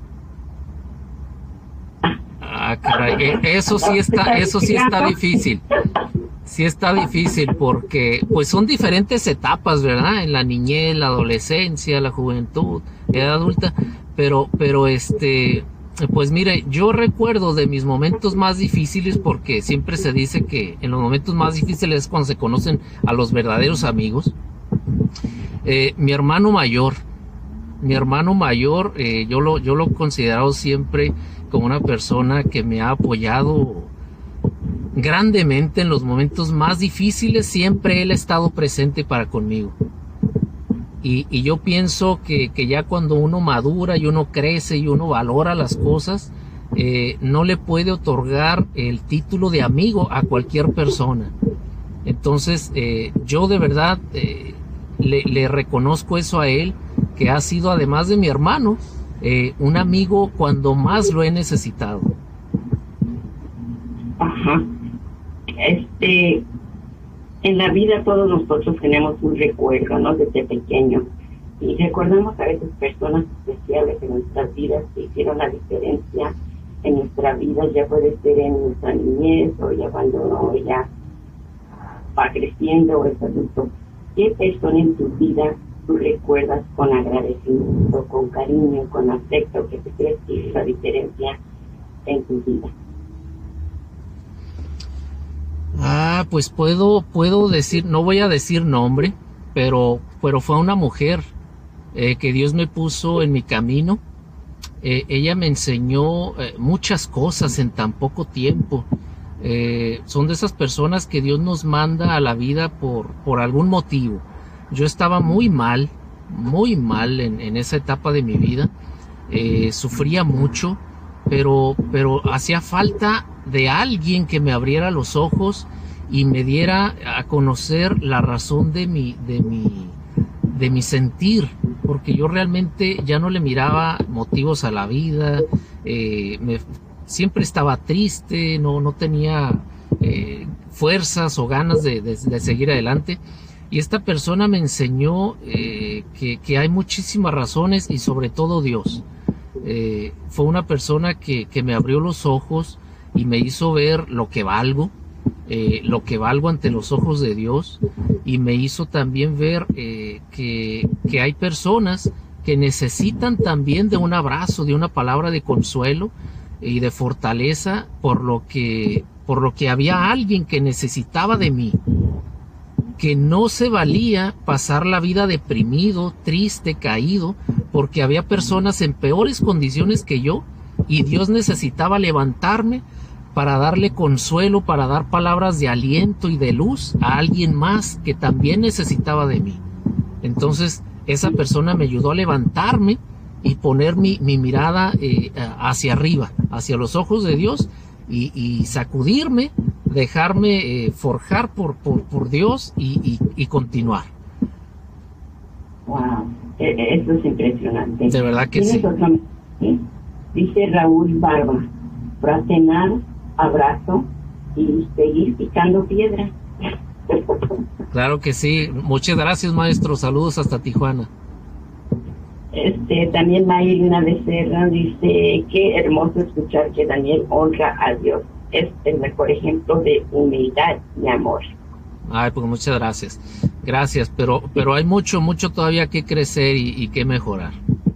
Ah, caray, eh, eso sí está, eso sí está difícil. Sí está difícil porque pues son diferentes etapas, ¿verdad? En la niñez, la adolescencia, la juventud, edad adulta, pero, pero este, pues mire, yo recuerdo de mis momentos más difíciles, porque siempre se dice que en los momentos más difíciles es cuando se conocen a los verdaderos amigos. Eh, mi hermano mayor, mi hermano mayor, eh, yo lo, yo lo he considerado siempre como una persona que me ha apoyado grandemente en los momentos más difíciles. Siempre él ha estado presente para conmigo. y, y yo pienso que, que ya cuando uno madura y uno crece y uno valora las cosas, eh, no le puede otorgar el título de amigo a cualquier persona. Entonces eh, yo de verdad eh, le, le reconozco eso a él, que ha sido, además de mi hermano, eh, un amigo cuando más lo he necesitado. Ajá. Este, en la vida todos nosotros tenemos un recuerdo, ¿no? Desde pequeño. Y recordamos a veces personas especiales en nuestras vidas que hicieron la diferencia en nuestra vida, ya puede ser en nuestra niñez o ya cuando uno ya va creciendo o es adulto. ¿Qué persona en tu vida tú recuerdas con agradecimiento, con cariño, con afecto, que te crees que hizo la diferencia en tu vida? Ah, pues puedo, puedo decir, no voy a decir nombre, pero, pero fue una mujer eh, que Dios me puso en mi camino. Eh, ella me enseñó eh, muchas cosas en tan poco tiempo. Eh, son de esas personas que Dios nos manda a la vida por, por algún motivo. Yo estaba muy mal, muy mal en, en esa etapa de mi vida. Eh, sufría mucho, pero, pero hacía falta de alguien que me abriera los ojos y me diera a conocer la razón de mi, de mi, de mi sentir, porque yo realmente ya no le miraba motivos a la vida, eh, me, siempre estaba triste, no, no tenía eh, fuerzas o ganas de, de, de seguir adelante. Y esta persona me enseñó eh, que, que hay muchísimas razones y sobre todo Dios. Eh, fue una persona que, que me abrió los ojos y me hizo ver lo que valgo, eh, lo que valgo ante los ojos de Dios, y me hizo también ver eh, que, que hay personas que necesitan también de un abrazo, de una palabra de consuelo y de fortaleza, por lo que, por lo que había alguien que necesitaba de mí, que no se valía pasar la vida deprimido, triste, caído, porque había personas en peores condiciones que yo, y Dios necesitaba levantarme para darle consuelo, para dar palabras de aliento y de luz a alguien más que también necesitaba de mí. Entonces esa persona me ayudó a levantarme y poner mi, mi mirada eh, hacia arriba, hacia los ojos de Dios, y, y sacudirme, dejarme eh, forjar por, por, por Dios y, y, y continuar. Wow, eso es impresionante. De verdad que sí. Otra, ¿sí? Dice Raúl Barba, fraternar, abrazo y seguir picando piedra. Claro que sí. Muchas gracias, maestro. Saludos hasta Tijuana. Este, también Maylina Becerra dice, qué hermoso escuchar que Daniel honra a Dios. Es el mejor ejemplo de humildad y amor. Ay, pues muchas gracias. Gracias, pero pero hay mucho, mucho todavía que crecer y, y que mejorar.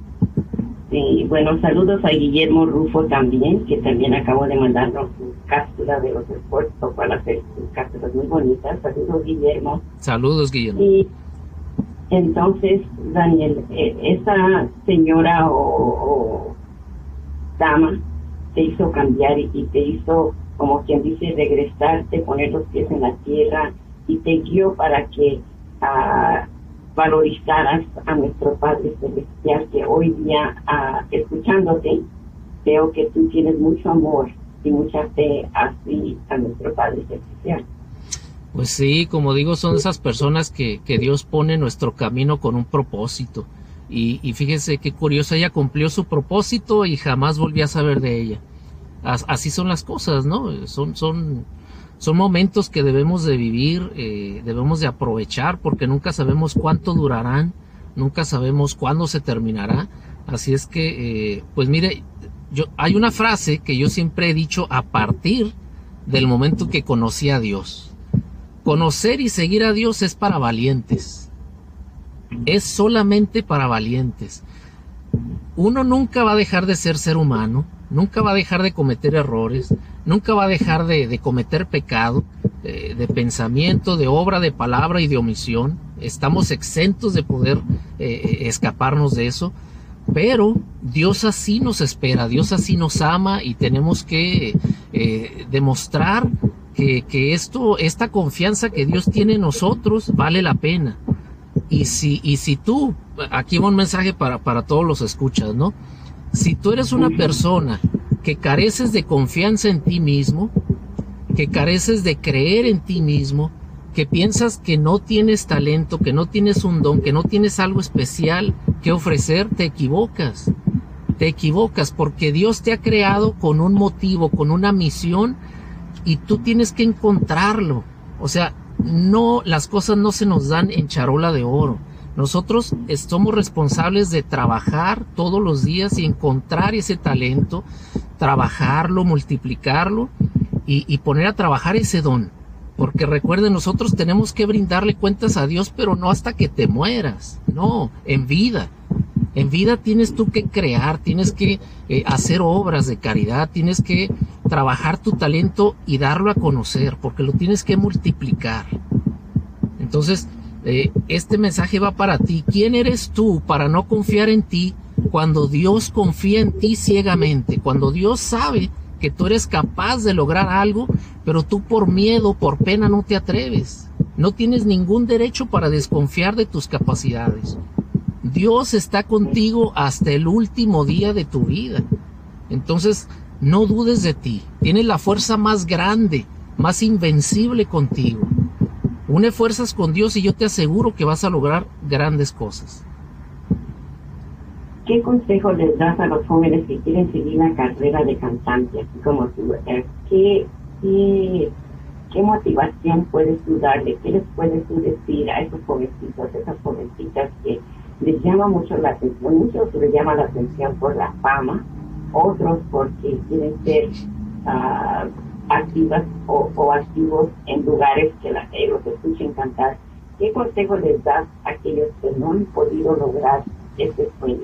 Sí, bueno, saludos a Guillermo Rufo también, que también acabo de mandarnos su cápsula de los esfuerzos para hacer sus cápsulas muy bonitas. Saludos, Guillermo. Saludos, Guillermo. Y entonces, Daniel, eh, esa señora o, o dama te hizo cambiar y, y te hizo, como quien dice, regresarte, poner los pies en la tierra, y te guió para que uh, valorizaras a nuestro Padre Celestial, que hoy día, uh, escuchándote, veo que tú tienes mucho amor y mucha fe así a nuestro Padre Celestial. Pues sí, como digo, son esas personas que, que Dios pone en nuestro camino con un propósito. Y, y fíjese qué curioso, ella cumplió su propósito y jamás volví a saber de ella. As, así son las cosas, ¿no? Son, son, son momentos que debemos de vivir, eh, debemos de aprovechar, porque nunca sabemos cuánto durarán, nunca sabemos cuándo se terminará. Así es que, eh, pues mire, yo, hay una frase que yo siempre he dicho a partir del momento que conocí a Dios. Conocer y seguir a Dios es para valientes. Es solamente para valientes. Uno nunca va a dejar de ser ser humano, nunca va a dejar de cometer errores, nunca va a dejar de, de cometer pecado, eh, de pensamiento, de obra, de palabra y de omisión. Estamos exentos de poder eh, escaparnos de eso, pero Dios así nos espera, Dios así nos ama, y tenemos que eh, demostrar que, que esto, esta confianza que Dios tiene en nosotros vale la pena. Y si, y si tú, aquí va un mensaje para, para todos los escuchas, ¿no? Si tú eres una persona que careces de confianza en ti mismo, que careces de creer en ti mismo, que piensas que no tienes talento, que no tienes un don, que no tienes algo especial que ofrecer, te equivocas. Te equivocas porque Dios te ha creado con un motivo, con una misión, y tú tienes que encontrarlo. O sea, no, las cosas no se nos dan en charola de oro. Nosotros somos responsables de trabajar todos los días y encontrar ese talento, trabajarlo, multiplicarlo y, y poner a trabajar ese don. Porque recuerden, nosotros tenemos que brindarle cuentas a Dios, pero no hasta que te mueras. No, en vida. En vida tienes tú que crear, tienes que eh, hacer obras de caridad, tienes que trabajar tu talento y darlo a conocer, porque lo tienes que multiplicar. Entonces, eh, este mensaje va para ti. ¿Quién eres tú para no confiar en ti cuando Dios confía en ti ciegamente? Cuando Dios sabe que tú eres capaz de lograr algo, pero tú por miedo, por pena no te atreves. No tienes ningún derecho para desconfiar de tus capacidades. Dios está contigo hasta el último día de tu vida. Entonces, no dudes de ti. Tienes la fuerza más grande, más invencible contigo. Une fuerzas con Dios y yo te aseguro que vas a lograr grandes cosas. ¿Qué consejo les das a los jóvenes que quieren seguir la carrera de cantante, así como tú? ¿Qué, qué, qué motivación puedes tú darle? ¿Qué les puedes tú decir a esos jovencitos, a esas jovencitas que les llama mucho la atención? Muchos les llama la atención por la fama, otros porque quieren ser uh, activas o, o activos en lugares que, la, que los escuchen cantar. ¿Qué consejo les das a aquellos que no han podido lograr este sueño?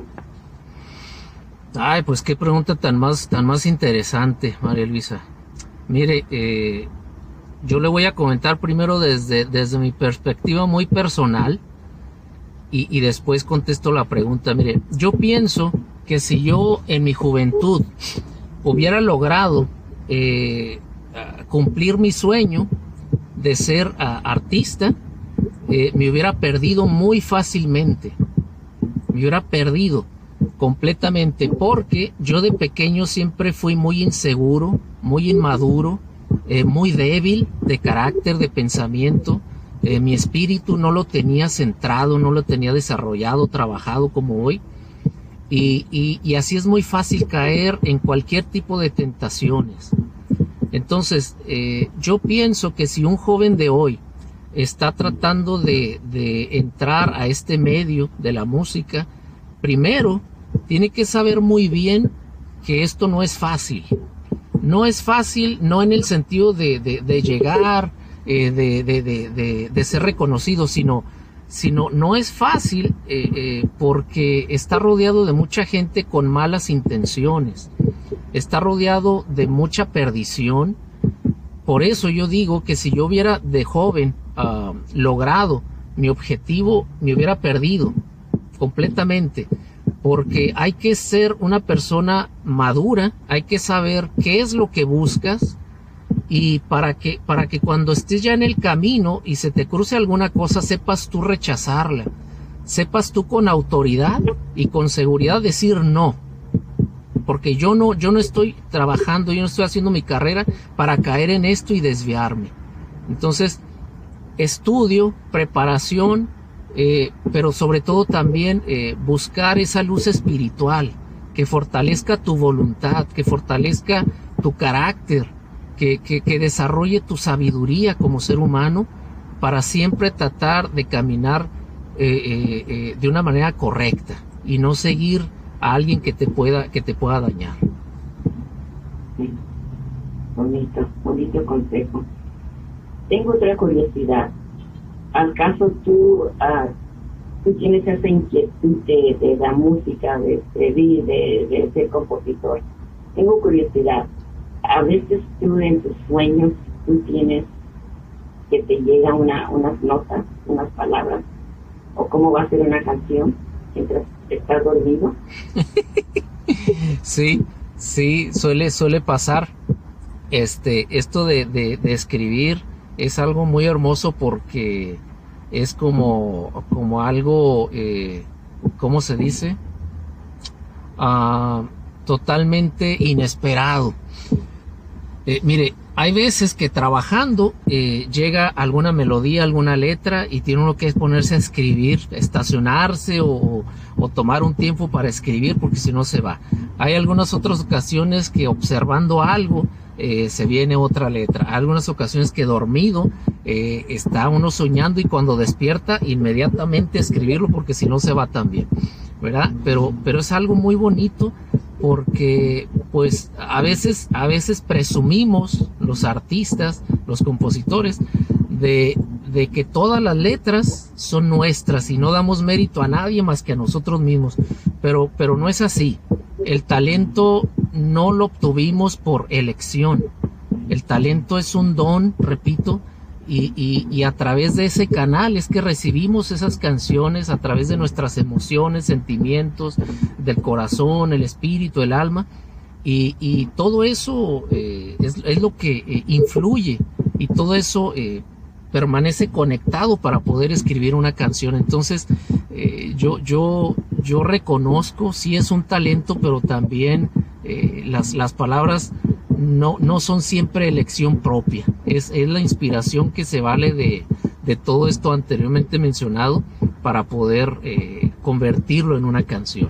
Ay, pues qué pregunta tan más, tan más interesante, María Luisa. Mire, eh, yo le voy a comentar primero desde, desde mi perspectiva muy personal. Y, y después contesto la pregunta. Mire, yo pienso que si yo en mi juventud hubiera logrado eh, cumplir mi sueño de ser uh, artista, eh, me hubiera perdido muy fácilmente. Me hubiera perdido completamente porque yo de pequeño siempre fui muy inseguro, muy inmaduro, eh, muy débil de carácter, de pensamiento. Eh, mi espíritu no lo tenía centrado, no lo tenía desarrollado, trabajado como hoy. Y, y, y así es muy fácil caer en cualquier tipo de tentaciones. Entonces, eh, yo pienso que si un joven de hoy está tratando de, de entrar a este medio de la música, primero tiene que saber muy bien que esto no es fácil. No es fácil, no en el sentido de, de, de llegar... Eh, de, de, de, de, de ser reconocido, sino, sino no es fácil eh, eh, porque está rodeado de mucha gente con malas intenciones, está rodeado de mucha perdición. Por eso yo digo que si yo hubiera de joven uh, logrado mi objetivo, me hubiera perdido completamente, porque hay que ser una persona madura, hay que saber qué es lo que buscas. Y para que, para que cuando estés ya en el camino y se te cruce alguna cosa, sepas tú rechazarla, sepas tú con autoridad y con seguridad decir no, porque yo no, yo no estoy trabajando, yo no estoy haciendo mi carrera para caer en esto y desviarme. Entonces, estudio, preparación, eh, pero sobre todo también eh, buscar esa luz espiritual que fortalezca tu voluntad, que fortalezca tu carácter, Que, que, que desarrolle tu sabiduría como ser humano para siempre tratar de caminar eh, eh, eh, de una manera correcta y no seguir a alguien que te pueda que te pueda dañar. Sí. Bonito, bonito consejo. Tengo otra curiosidad. ¿Acaso tú, uh, tú tienes esa inquietud de, de la música, de, de, de, de ser compositor? Tengo curiosidad. A veces tú en tus sueños tú tienes que te llegan una, unas notas, unas palabras, o cómo va a ser una canción mientras estás dormido. Sí, sí, suele, suele pasar. Este, esto de, de, de escribir es algo muy hermoso porque es como, como algo, eh, ¿cómo se dice? Uh, totalmente inesperado. Eh, mire, hay veces que trabajando eh, llega alguna melodía, alguna letra y tiene uno que ponerse a escribir, estacionarse o, o tomar un tiempo para escribir porque si no se va. Hay algunas otras ocasiones que observando algo eh, se viene otra letra. Hay algunas ocasiones que dormido eh, está uno soñando y cuando despierta inmediatamente escribirlo porque si no se va también, ¿verdad? Pero, pero es algo muy bonito. Porque pues a veces, a veces presumimos los artistas, los compositores, de, de que todas las letras son nuestras y no damos mérito a nadie más que a nosotros mismos. Pero, pero no es así. El talento no lo obtuvimos por elección. El talento es un don, repito, y, y, y a través de ese canal es que recibimos esas canciones, a través de nuestras emociones, sentimientos, del corazón, el espíritu, el alma, y, y todo eso eh, es, es lo que eh, influye, y todo eso eh, permanece conectado para poder escribir una canción. Entonces eh, yo, yo, yo reconozco, sí es un talento, pero también eh, las, las palabras no, no son siempre elección propia, es, es la inspiración que se vale de, de todo esto anteriormente mencionado para poder eh, convertirlo en una canción.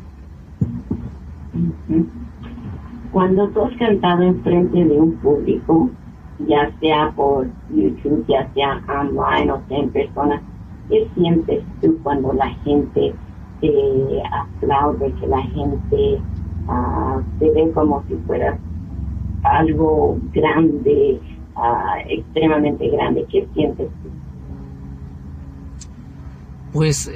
Cuando tú has cantado en frente de un público, ya sea por YouTube, ya sea online o sea en persona, ¿qué sientes tú cuando la gente te aplaude, que la gente uh, te ve como si fueras algo grande, uh, extremadamente grande? ¿Qué sientes tú? Pues,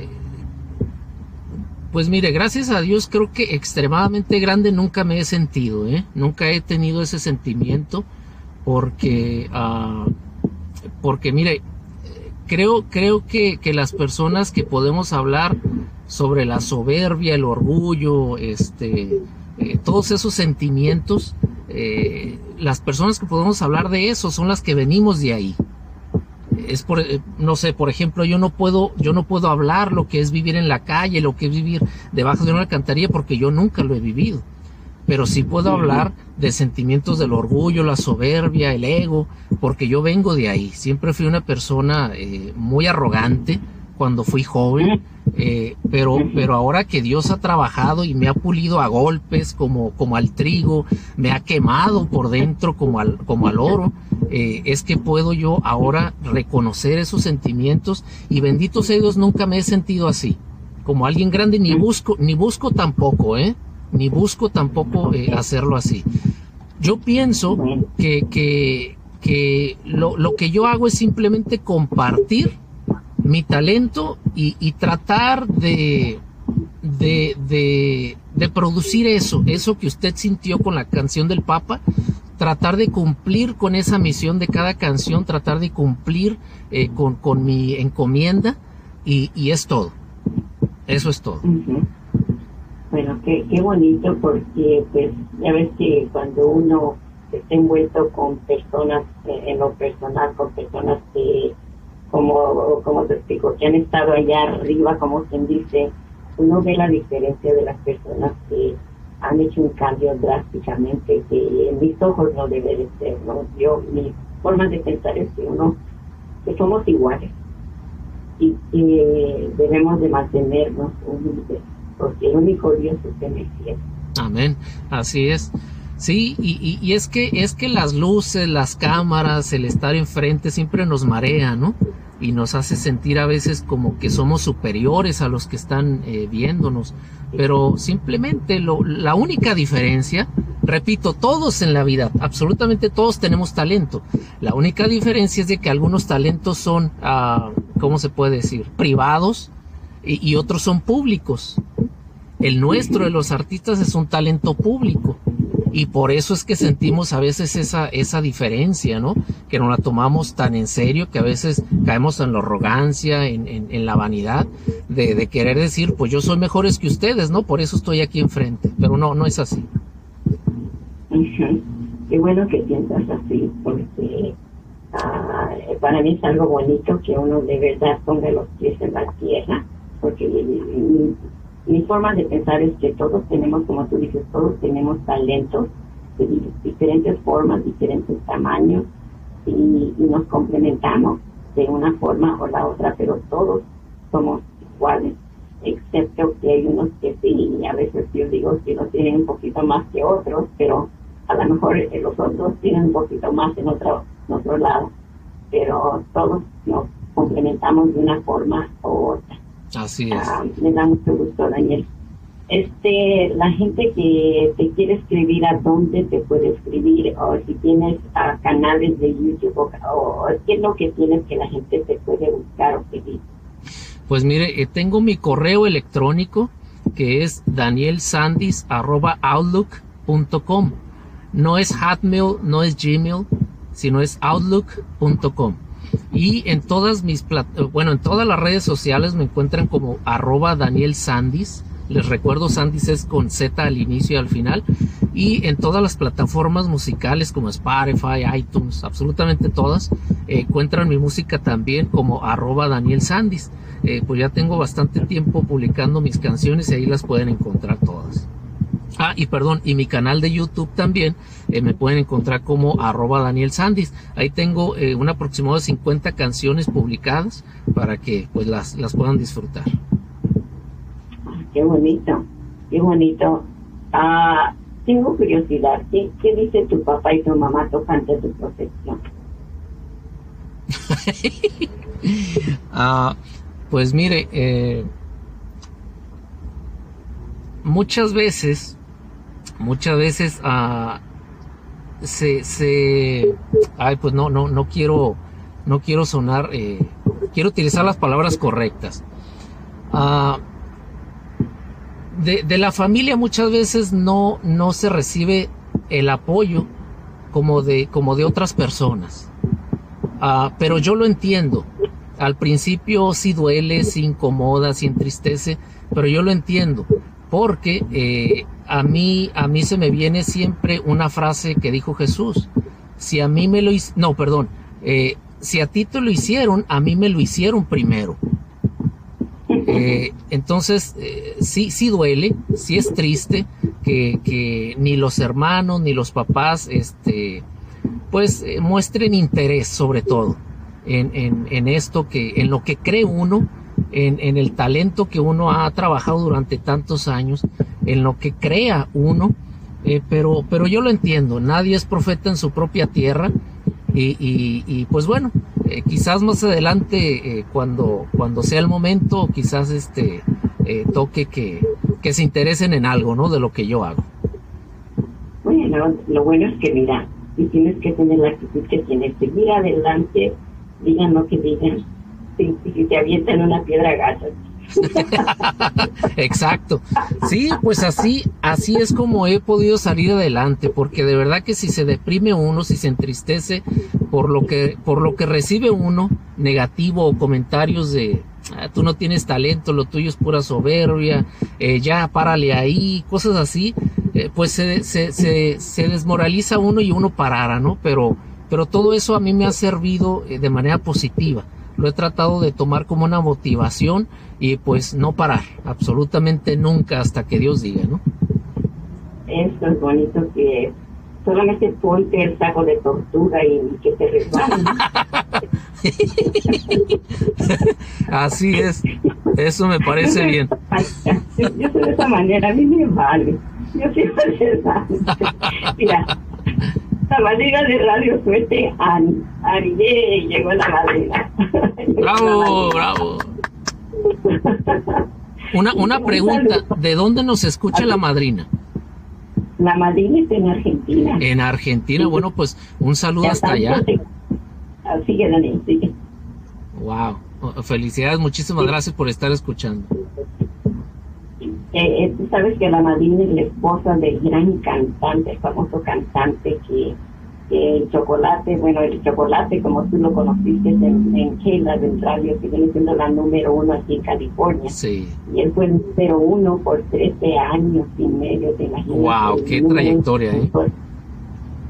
pues mire, gracias a Dios creo que extremadamente grande nunca me he sentido, ¿eh? Nunca he tenido ese sentimiento porque, uh, porque mire, creo, creo que, que las personas que podemos hablar sobre la soberbia, el orgullo, este, eh, todos esos sentimientos, eh, las personas que podemos hablar de eso son las que venimos de ahí. Es por, no sé, por ejemplo, yo no puedo, yo no puedo hablar lo que es vivir en la calle, lo que es vivir debajo de una alcantarilla, porque yo nunca lo he vivido. Pero sí puedo hablar de sentimientos del orgullo, la soberbia, el ego, porque yo vengo de ahí. Siempre fui una persona eh, muy arrogante cuando fui joven, eh, pero, pero ahora que Dios ha trabajado y me ha pulido a golpes como, como al trigo, me ha quemado por dentro como al, como al oro, eh, es que puedo yo ahora reconocer esos sentimientos y bendito sea Dios, nunca me he sentido así, como alguien grande, ni busco, ni busco tampoco, ¿eh? Ni busco tampoco eh, hacerlo así. Yo pienso que, que, que lo, lo que yo hago es simplemente compartir mi talento y, y tratar de, de, de, de producir eso, eso que usted sintió con la canción del Papa, tratar de cumplir con esa misión de cada canción, tratar de cumplir eh, con, con mi encomienda y, y es todo, eso es todo. Uh-huh. Bueno, qué, qué bonito, porque pues ya ves que cuando uno está envuelto con personas, eh, en lo personal, con personas que, como, como te explico, que han estado allá arriba, como quien dice, uno ve la diferencia de las personas que han hecho un cambio drásticamente, que en mis ojos no debe de ser, ¿no? Yo, mi forma de pensar es que uno, que somos iguales y que debemos de mantenernos humildes, porque el único Dios es el Mesías. Amén, así es. Sí, y, y, y es que es que las luces, las cámaras, el estar enfrente siempre nos marea, ¿no? Y nos hace sentir a veces como que somos superiores a los que están eh, viéndonos. Pero simplemente lo, la única diferencia, repito, todos en la vida, absolutamente todos tenemos talento. La única diferencia es de que algunos talentos son, uh, ¿cómo se puede decir? Privados y, y otros son públicos. El nuestro de los artistas es un talento público y por eso es que sentimos a veces esa, esa diferencia, ¿no? Que no la tomamos tan en serio, que a veces caemos en la arrogancia, en, en, en la vanidad de, de querer decir, pues yo soy mejores que ustedes, ¿no? Por eso estoy aquí enfrente, pero no, no es así. Uh-huh. Qué bueno que piensas así, porque Uh, para mí es algo bonito que uno de verdad ponga los pies en la tierra, porque mi, mi, mi forma de pensar es que todos tenemos, como tú dices, todos tenemos talentos de diferentes formas, diferentes tamaños, y, y nos complementamos de una forma o la otra, pero todos somos iguales, excepto que hay unos que sí, y a veces yo digo que no tienen un poquito más que otros, pero a lo mejor eh, los otros tienen un poquito más en otro, en otro lado, pero todos nos complementamos de una forma u otra. Así es. Uh, me da mucho gusto, Daniel. Este, la gente que te quiere escribir, ¿a dónde te puede escribir? O si tienes uh, canales de YouTube, o, o qué es lo que tienes que la gente te puede buscar o seguir. Pues mire, eh, tengo mi correo electrónico que es danielsandis arroba outlook punto com. No es Hotmail, no es Gmail, sino es outlook punto com. Y en todas mis plat- bueno, en todas las redes sociales me encuentran como arroba danielsandis. Les recuerdo, Sandis es con Z al inicio y al final. Y en todas las plataformas musicales como Spotify, iTunes, absolutamente todas, eh, encuentran mi música también como arroba Daniel Sandis. Eh, pues ya tengo bastante tiempo publicando mis canciones y ahí las pueden encontrar todas. Ah, y perdón, y mi canal de YouTube también eh, me pueden encontrar como arroba Daniel Sandis. Ahí tengo eh, un aproximado de cincuenta canciones publicadas para que pues las, las puedan disfrutar. Qué bonito, qué bonito. Ah, tengo curiosidad, ¿qué, qué dice tu papá y tu mamá tocante tu profesión? ah, pues mire, eh, muchas veces, muchas veces ah, se, se, ay, pues no, no, no quiero, no quiero sonar, eh, quiero utilizar las palabras correctas. Ah, De, de la familia muchas veces no, no se recibe el apoyo como de, como de otras personas. Uh, pero yo lo entiendo. Al principio sí duele, sí incomoda, sí entristece, pero yo lo entiendo. Porque eh, a mí, a mí se me viene siempre una frase que dijo Jesús. Si a mí me lo hicieron, no, perdón, eh, si a ti te lo hicieron, a mí me lo hicieron primero. Eh, entonces eh, sí, sí duele, sí es triste que, que ni los hermanos ni los papás este, pues eh, muestren interés sobre todo en, en, en esto que, en lo que cree uno, en, en el talento que uno ha trabajado durante tantos años, en lo que crea uno, eh, pero, pero yo lo entiendo, nadie es profeta en su propia tierra. Y, y, y pues bueno, eh, quizás más adelante eh, cuando, cuando sea el momento, quizás este eh, toque que, que se interesen en algo, ¿no? De lo que yo hago. Bueno, lo bueno es que mira, y tienes que tener la actitud que tienes, seguir adelante, digan lo que digan, si, si te avientan una piedra agachas. Exacto, sí, pues así, así es como he podido salir adelante, porque de verdad que si se deprime uno, si se entristece por lo que, por lo que recibe uno negativo o comentarios de ah, tú no tienes talento, lo tuyo es pura soberbia, eh, ya párale ahí, cosas así, eh, pues se, se, se, se desmoraliza uno y uno parara, ¿no? Pero, pero todo eso a mí me ha servido eh, de manera positiva. Lo he tratado de tomar como una motivación y pues no parar, absolutamente nunca hasta que Dios diga, ¿no? Esto es bonito, que solamente ponte el saco de tortuga y que te resbalen. Así es, eso me parece bien. Yo, yo soy de esa manera, a mí me vale. Yo siempre les vale. Mira, la madrina de Radio Suerte, Ani. Ani, yeah, llegó la madrina. Bravo, bravo. Una, una pregunta, ¿de dónde nos escucha la madrina? La madrina está en Argentina. En Argentina, bueno, pues un saludo hasta allá. Sigue, Dani, sigue. Wow, felicidades, muchísimas gracias por estar escuchando. Eh, eh, tú sabes que la madrina es la esposa del gran cantante, el famoso cantante que, que el Chocolate, bueno, el Chocolate, como tú lo conociste en, en Keila del radio, que viene siendo la número uno aquí en California. Sí. Y él fue el número uno por trece años y medio, te imaginas. Wow, qué trayectoria, ¿eh?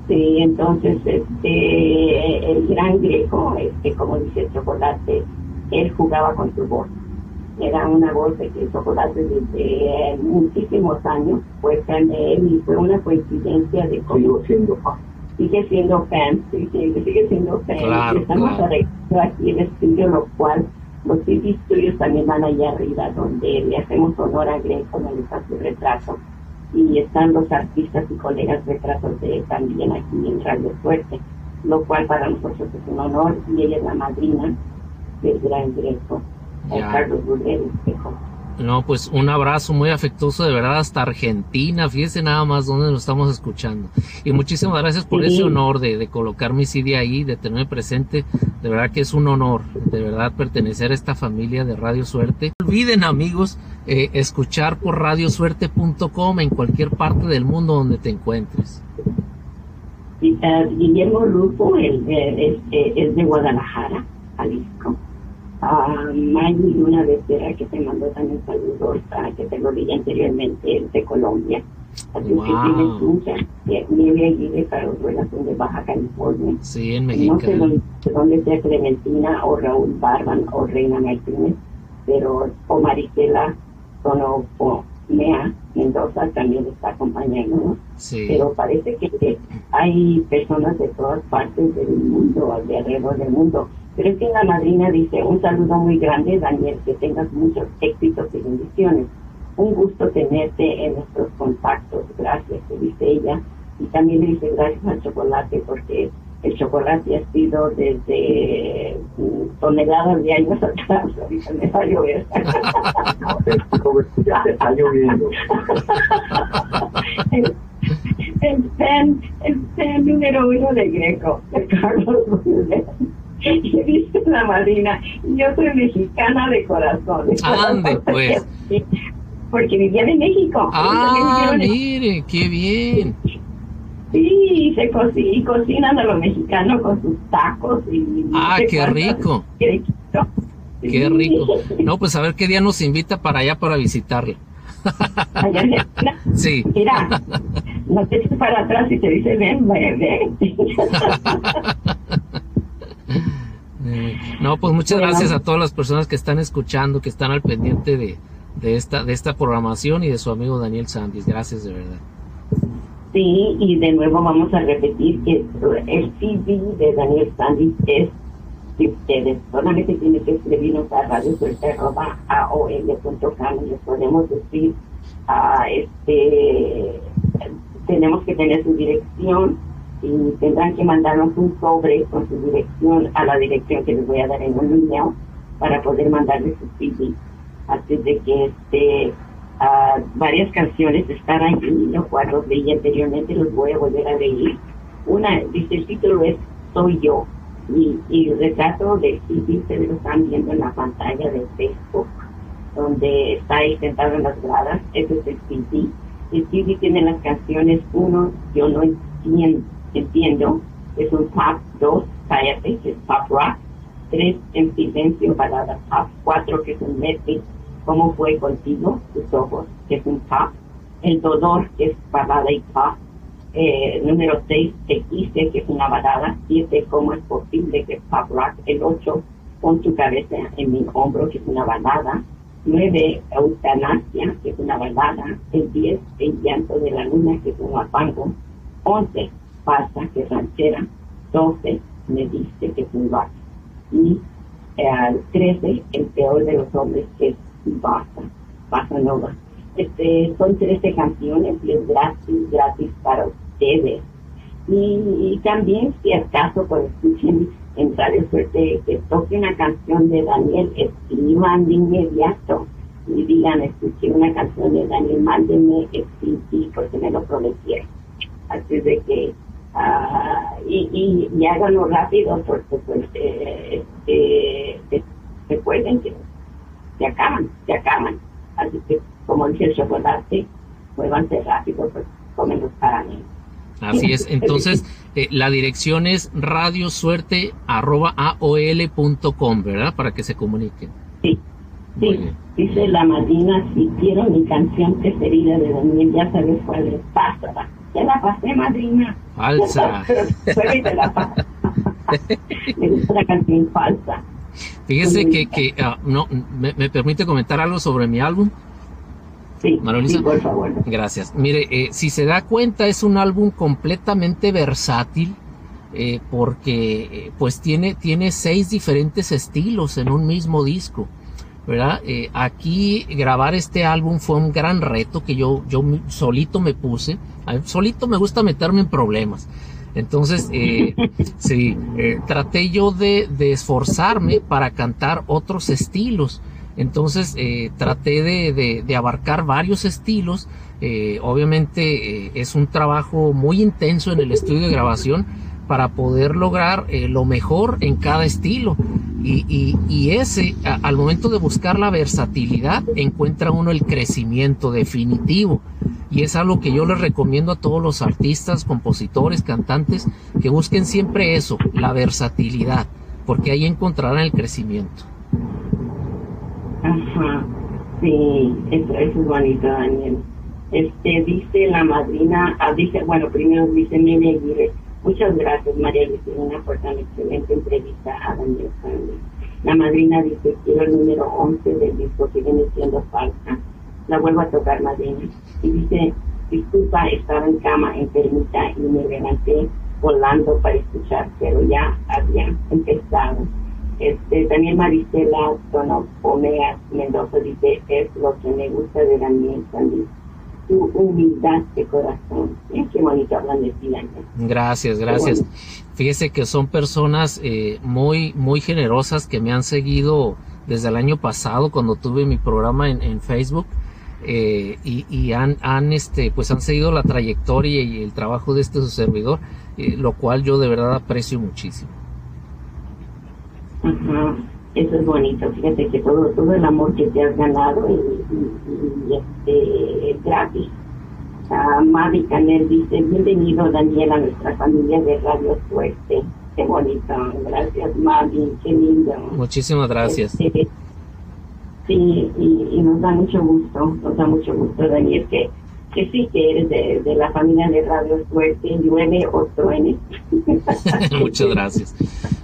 Sí, entonces este el gran Greco, este como dice Chocolate, él jugaba con su voz. Era una voz de que Chocolate desde muchísimos años fue fan de él y fue una coincidencia de cómo Sigo siendo fan. sigue siendo fan, sí, sigue, sigue siendo fan. Claro, y estamos claro. arreglando aquí el estudio, lo cual los C D Studios también van allá arriba, donde le hacemos honor a Greco, donde está su retrato. Y están los artistas y colegas retratos de él también aquí en Radio Suerte, lo cual para nosotros es un honor, y ella es la madrina del gran Greco, Ya. Carlos Burguero Espejo. No, pues un abrazo muy afectuoso, de verdad, hasta Argentina. Fíjese nada más dónde nos estamos escuchando. Y muchísimas gracias por Sí. ese honor de, de colocar mi C D ahí, de tenerme presente. De verdad que es un honor, de verdad, pertenecer a esta familia de Radio Suerte. No olviden, amigos, eh, escuchar por radio suerte punto com en cualquier parte del mundo donde te encuentres. Y, uh, Guillermo Rufo, él, eh, es, eh, es de Guadalajara, Jalisco. Uh, Maggie Luna Becerra, que te mandó también saludos, uh, que te lo dije anteriormente, es de Colombia. Así Wow. que tienes mucha eh, nieve allí de Carlos Ruelas, de Baja California. Sí, en No sé México. dónde, dónde sea Clementina o Raúl Barban o Reina Martínez, pero o Marisela Tonoponea Mendoza también está acompañándonos. Sí. Pero parece que, que hay personas de todas partes del mundo, de alrededor del mundo. Pero es que la madrina dice, un saludo muy grande, Daniel, que tengas muchos éxitos y bendiciones. Un gusto tenerte en nuestros contactos, gracias, te dice ella. Y también le dice gracias al chocolate, porque el chocolate ha sido desde mm, toneladas de años atrás. Ahorita me va a llover. No, te- ya te está lloviendo. el, el fan, el fan número uno de Greco, de Carlos Ruelas. Y dice la madrina, yo soy mexicana de corazón. de corazón, Ande, pues. porque- Porque vivía en México. Ah, También vivieron en- mire, qué bien. Sí, se co y cocinan a los mexicanos con sus tacos y... Ah, no sé qué cuántas- rico. Qué rico. Qué rico. No, pues a ver qué día nos invita para allá para visitarla. Allá en Argentina. Sí. Mira, no te eches para atrás y te dice, ven, ven, ven. Eh, No, pues muchas Bueno. gracias a todas las personas que están escuchando, que están al pendiente de, de esta de esta programación y de su amigo Daniel Sandis. Gracias de verdad. Sí, y de nuevo vamos a repetir que el C D de Daniel Sandis es que ustedes solamente tienen que escribirnos a radio suerte arroba a o l punto com y les podemos decir a este tenemos que tener su dirección y tendrán que mandarnos un sobre con su dirección a la dirección que les voy a dar en un email para poder mandarles su C D. Así de que este uh, varias canciones están ahí, los cual los leí anteriormente, los voy a volver a leer. Una, dice, el título es Soy Yo, y, y el retrato del C D ustedes lo están viendo en la pantalla de Facebook, donde está ahí sentado en las gradas. Ese es el C D. El C D tiene las canciones uno, Yo No Entiendo, entiendo es un pop. Dos, Cállate, que es pop rock. Tres, En Silencio, balada pop. Cuatro, que es un medley, Cómo Fue Contigo, Tus Ojos, que es un pop. El Dolor, que es balada y pop. Eh, número seis, Te Quise, que es una balada. Siete, Cómo Es Posible, que es pop rock. El ocho, Pon Tu Cabeza en Mi Hombro, que es una balada. Nueve, Eutanasia, que es una balada. El diez, El Llanto de la Luna, que es un guapango. Once, Pasa, que es ranchera. Doce, Me Diste, que es un rock. Y eh, trece, El Peor de los Hombres, que es Basta, Basta Nova. Este, son trece canciones y es gratis, gratis para ustedes. Y, y también, si acaso, pues escuchen en Radio Suerte que toque una canción de Daniel, escriban de inmediato y digan, escuché una canción de Daniel, mándenme el C D porque me lo prometieron. Así de que, uh, y, y, y háganlo rápido porque pues eh, eh, eh, recuerden que se acaban, se acaban. Así que, como dice el chocolate, muévanse rápido, pues comen los caramelos. Así es. Entonces, eh, la dirección es radiosuerte arroba a o l punto com, ¿verdad? Para que se comuniquen. Sí, Muy sí. bien. Dice la madrina, si quiero mi canción preferida de Daniel, ya sabes cuál es, Pásala. te la pasé, madrina. Falsa. Pero te la pasé. Me gusta la canción falsa. Fíjese que, que uh, no, me, me permite comentar algo sobre mi álbum. Sí, Marolisa, sí, por favor. Gracias. Mire, eh, si se da cuenta, es un álbum completamente versátil, eh, porque eh, pues tiene, tiene seis diferentes estilos en un mismo disco, ¿verdad? Eh, aquí grabar este álbum fue un gran reto que yo, yo solito me puse. A mí, solito me gusta meterme en problemas. Entonces, eh, sí, eh, traté yo de, de esforzarme para cantar otros estilos. Entonces, eh, traté de, de, de abarcar varios estilos. Eh, obviamente, eh, es un trabajo muy intenso en el estudio de grabación para poder lograr eh, lo mejor en cada estilo. Y, y, y ese, a, al momento de buscar la versatilidad, encuentra uno el crecimiento definitivo. Y es algo que yo les recomiendo a todos los artistas, compositores, cantantes, que busquen siempre eso, la versatilidad, porque ahí encontrarán el crecimiento. Ajá, sí, eso, eso es bonito, Daniel. Este, dice la madrina, ah, dice, bueno, primero dice Mene Aguirre, muchas gracias, María Lucelina, por tan excelente entrevista a Daniel Sandy. La madrina dice, quiero el número once del disco que viene siendo falsa. La vuelvo a tocar, madrina. Y dice, disculpa, estaba en cama enfermita y me levanté volando para escuchar, pero ya había empezado. Este, también Maricela Tonopomea Mendoza dice, es lo que me gusta de Daniel Sandy, tu humildad de corazón. ¿Eh? Qué bonito hablan de ti, Daniel. Gracias, gracias. Bueno. Fíjese que son personas eh, muy, muy generosas que me han seguido desde el año pasado cuando tuve mi programa en, en Facebook. Eh, y, y han, han este pues han seguido la trayectoria y el trabajo de este su servidor, eh, lo cual yo de verdad aprecio muchísimo. Uh-huh. Eso es bonito, fíjate que todo todo el amor que te has ganado y, y, y este es gratis. uh, Mavi Canel dice, bienvenido Daniel a nuestra familia de Radio Suerte. Qué bonito, gracias Mavi, qué lindo. Muchísimas gracias. Este, Sí, y, y nos da mucho gusto, nos da mucho gusto, Daniel, que, que sí, que eres de, de la familia de Radio Suerte, llueve o truene. Muchas gracias.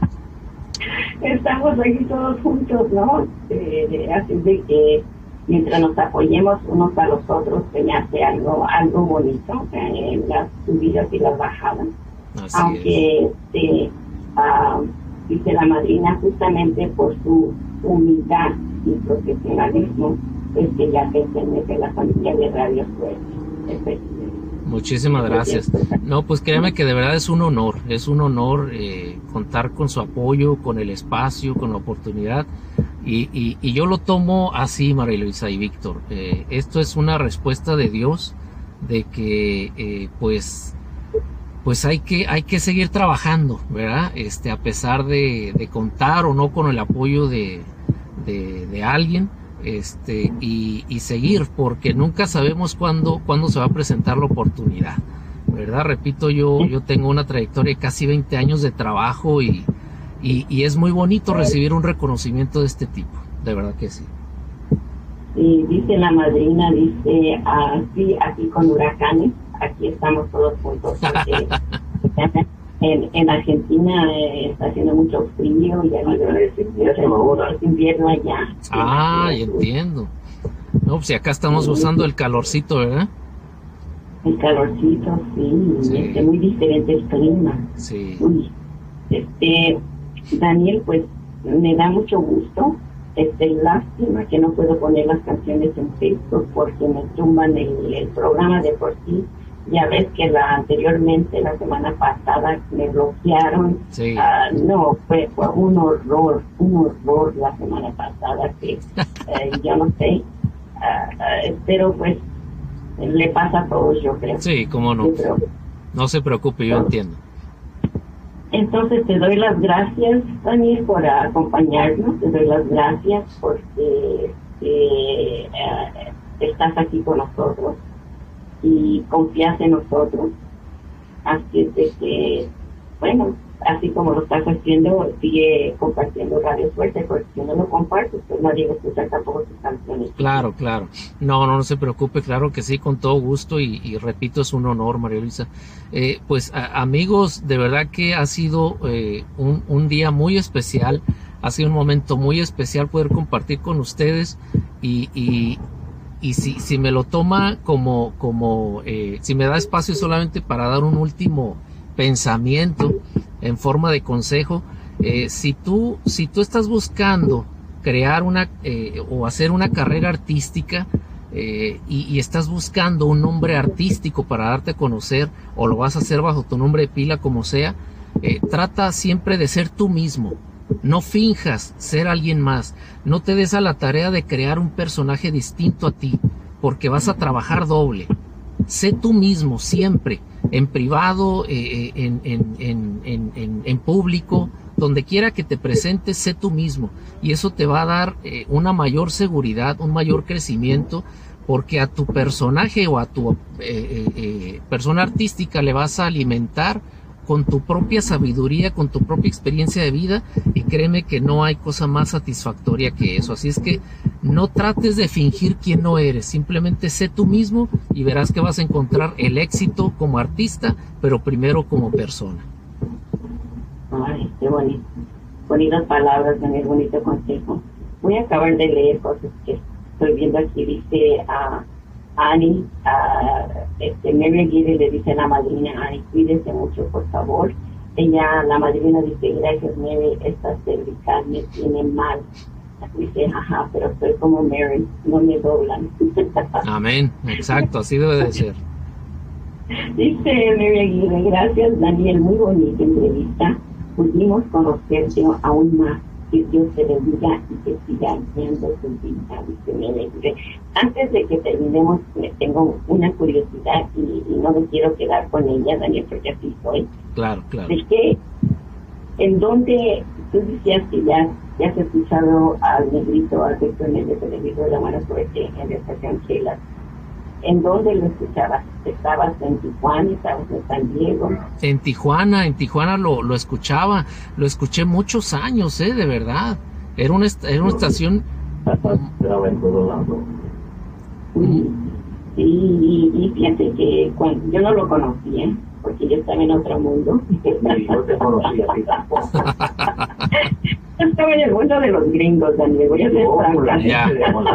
Estamos aquí todos juntos, ¿no? De, de, así de que mientras nos apoyemos unos a los otros, se hace algo, algo bonito en eh, las subidas y las bajadas. Así Aunque, este, uh, dice la madrina, justamente por su humildad y profesionalismo, es que ya pertenece a la familia de Radio Suerte. Muchísimas gracias. No, pues créeme que de verdad es un honor, es un honor eh, contar con su apoyo, con el espacio, con la oportunidad, y, y, y yo lo tomo así, María Luisa y Víctor. Eh, esto es una respuesta de Dios, de que eh, pues pues hay que hay que seguir trabajando, ¿verdad? Este, a pesar de, de contar o no con el apoyo de De, de alguien, este, y, y seguir, porque nunca sabemos cuándo, cuándo se va a presentar la oportunidad, ¿verdad? Repito, yo, yo tengo una trayectoria de casi veinte años de trabajo y, y, y es muy bonito recibir un reconocimiento de este tipo, de verdad que sí. Y dice la madrina, dice, así, aquí con huracanes, aquí estamos todos juntos, porque En, en Argentina eh, está haciendo mucho frío y es, es invierno allá. Ah, ya entiendo. No, pues si acá estamos usando el calorcito, ¿verdad? El calorcito, sí, sí. Este, muy diferente el clima. Sí. Uy, este, Daniel, pues me da mucho gusto. Este, lástima que no puedo poner las canciones en Facebook porque me tumban el, el programa de por sí. Ya ves que la anteriormente, la semana pasada, me bloquearon. Sí. Uh, no, fue, fue un horror, un horror la semana pasada que eh, yo no sé, uh, uh, pero pues le pasa a todos, yo creo. Sí, cómo no. Pero, no se preocupe, yo entiendo. Entonces te doy las gracias, Daniel, por acompañarnos. Te doy las gracias porque eh, uh, estás aquí con nosotros y confías en nosotros. Así es de que, bueno, así como lo estás haciendo, sigue compartiendo Radio Suerte, porque si no lo compartes, pues nadie va a escuchar tampoco tus canciones. Claro, claro. No, no, no se preocupe, claro que sí, con todo gusto, y, y repito, es un honor, María Luisa. Eh, pues a, amigos, de verdad que ha sido eh, un, un día muy especial, ha sido un momento muy especial poder compartir con ustedes, y, y, y si, si me lo toma como, como eh, si me da espacio solamente para dar un último pensamiento en forma de consejo, eh, si tú si tú estás buscando crear una eh, o hacer una carrera artística, eh, y, y estás buscando un nombre artístico para darte a conocer, o lo vas a hacer bajo tu nombre de pila, como sea, eh, trata siempre de ser tú mismo. No finjas ser alguien más, no te des a la tarea de crear un personaje distinto a ti, porque vas a trabajar doble. Sé tú mismo siempre, en privado, eh, en, en, en, en, en, en público, donde quiera que te presentes, sé tú mismo, y eso te va a dar eh, una mayor seguridad, un mayor crecimiento, porque a tu personaje o a tu eh, eh, eh, persona artística le vas a alimentar con tu propia sabiduría, con tu propia experiencia de vida, y créeme que no hay cosa más satisfactoria que eso. Así es que no trates de fingir quién no eres, simplemente sé tú mismo y verás que vas a encontrar el éxito como artista, pero primero como persona. Ay, qué bonito. Bonitas palabras, Daniel, bonito consejo. Voy a acabar de leer cosas que estoy viendo aquí. Dice a uh, Annie, uh, este, Mary Aguirre le dice a la madrina: Annie, cuídese mucho, por favor. Ella, la madrina, dice: gracias, Mary, esta cervical me tiene mal. Dice: ajá, pero estoy como Mary, no me doblan. Amén, exacto, así debe de ser. Dice Mary Aguirre: gracias, Daniel, muy bonita entrevista. Pudimos conocerte aún más. Que Dios te bendiga y que siga guiando tu vida. Dice Mary Aguirre. Antes de que terminemos, tengo una curiosidad y, y no me quiero quedar con ella, Daniel, porque así soy. Claro, claro. Es que, en donde tú decías que ya, ya has escuchado al negrito, al Víctor Méndez, el negrito de la Buena Suerte, en la estación Chela. ¿En dónde lo escuchabas? ¿Estabas en Tijuana? ¿Estabas en San Diego? En Tijuana, en Tijuana lo, lo escuchaba, lo escuché muchos años, eh, de verdad. Era una, era una estación... Estaba en todo lado. Sí, y, y, y fíjate que cuando, yo no lo conocía, porque yo estaba en otro mundo. Sí, yo te conocía a ti tampoco. Yo estaba en el mundo de los gringos, Daniel. Voy a ser franca. Ya.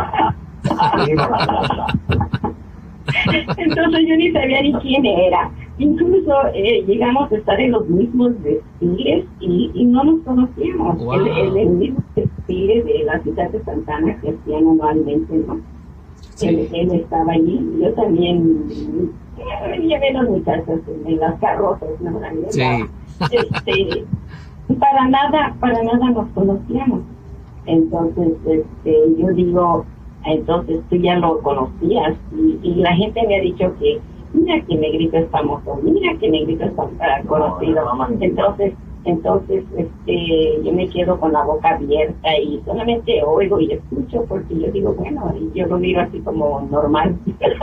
Entonces yo ni sabía ni quién era. Incluso eh, llegamos a estar en los mismos desfiles y, y no nos conocíamos. Wow. El, el, el mismo desfile de la ciudad de Santana que hacían anualmente, ¿no? Sí. Él, él estaba allí. Yo también llevé los muchachos en, en las carrozas, ¿no? Sí. Este, para nada, para nada nos conocíamos. Entonces, este, yo digo, entonces tú ya lo conocías y, y la gente me ha dicho que mira que Negrito es famoso, mira que Negrito es uh, conocido. Entonces, entonces, este, yo me quedo con la boca abierta y solamente oigo y escucho porque yo digo, bueno, y yo lo miro así como normal.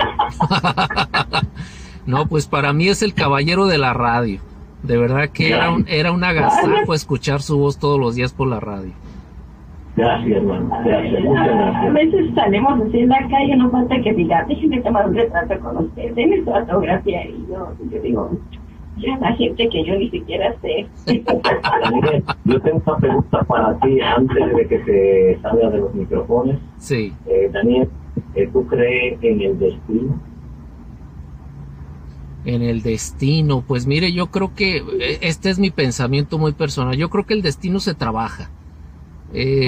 No, pues para mí es el caballero de la radio. De verdad que era un, era un agasajo escuchar su voz todos los días por la radio. Gracias, hermano. Gracias, muchas gracias. A veces salimos así en la calle, no falta que diga, déjeme tomar un retrato con usted, déme su autografía. Y yo, yo digo, ya la gente que yo ni siquiera sé. Daniel, yo tengo una pregunta para ti antes de que se salga de los micrófonos. Sí. Eh, Daniel, ¿tú crees en el destino? En el destino, pues mire, yo creo que este es mi pensamiento muy personal. Yo creo que el destino se trabaja. Eh...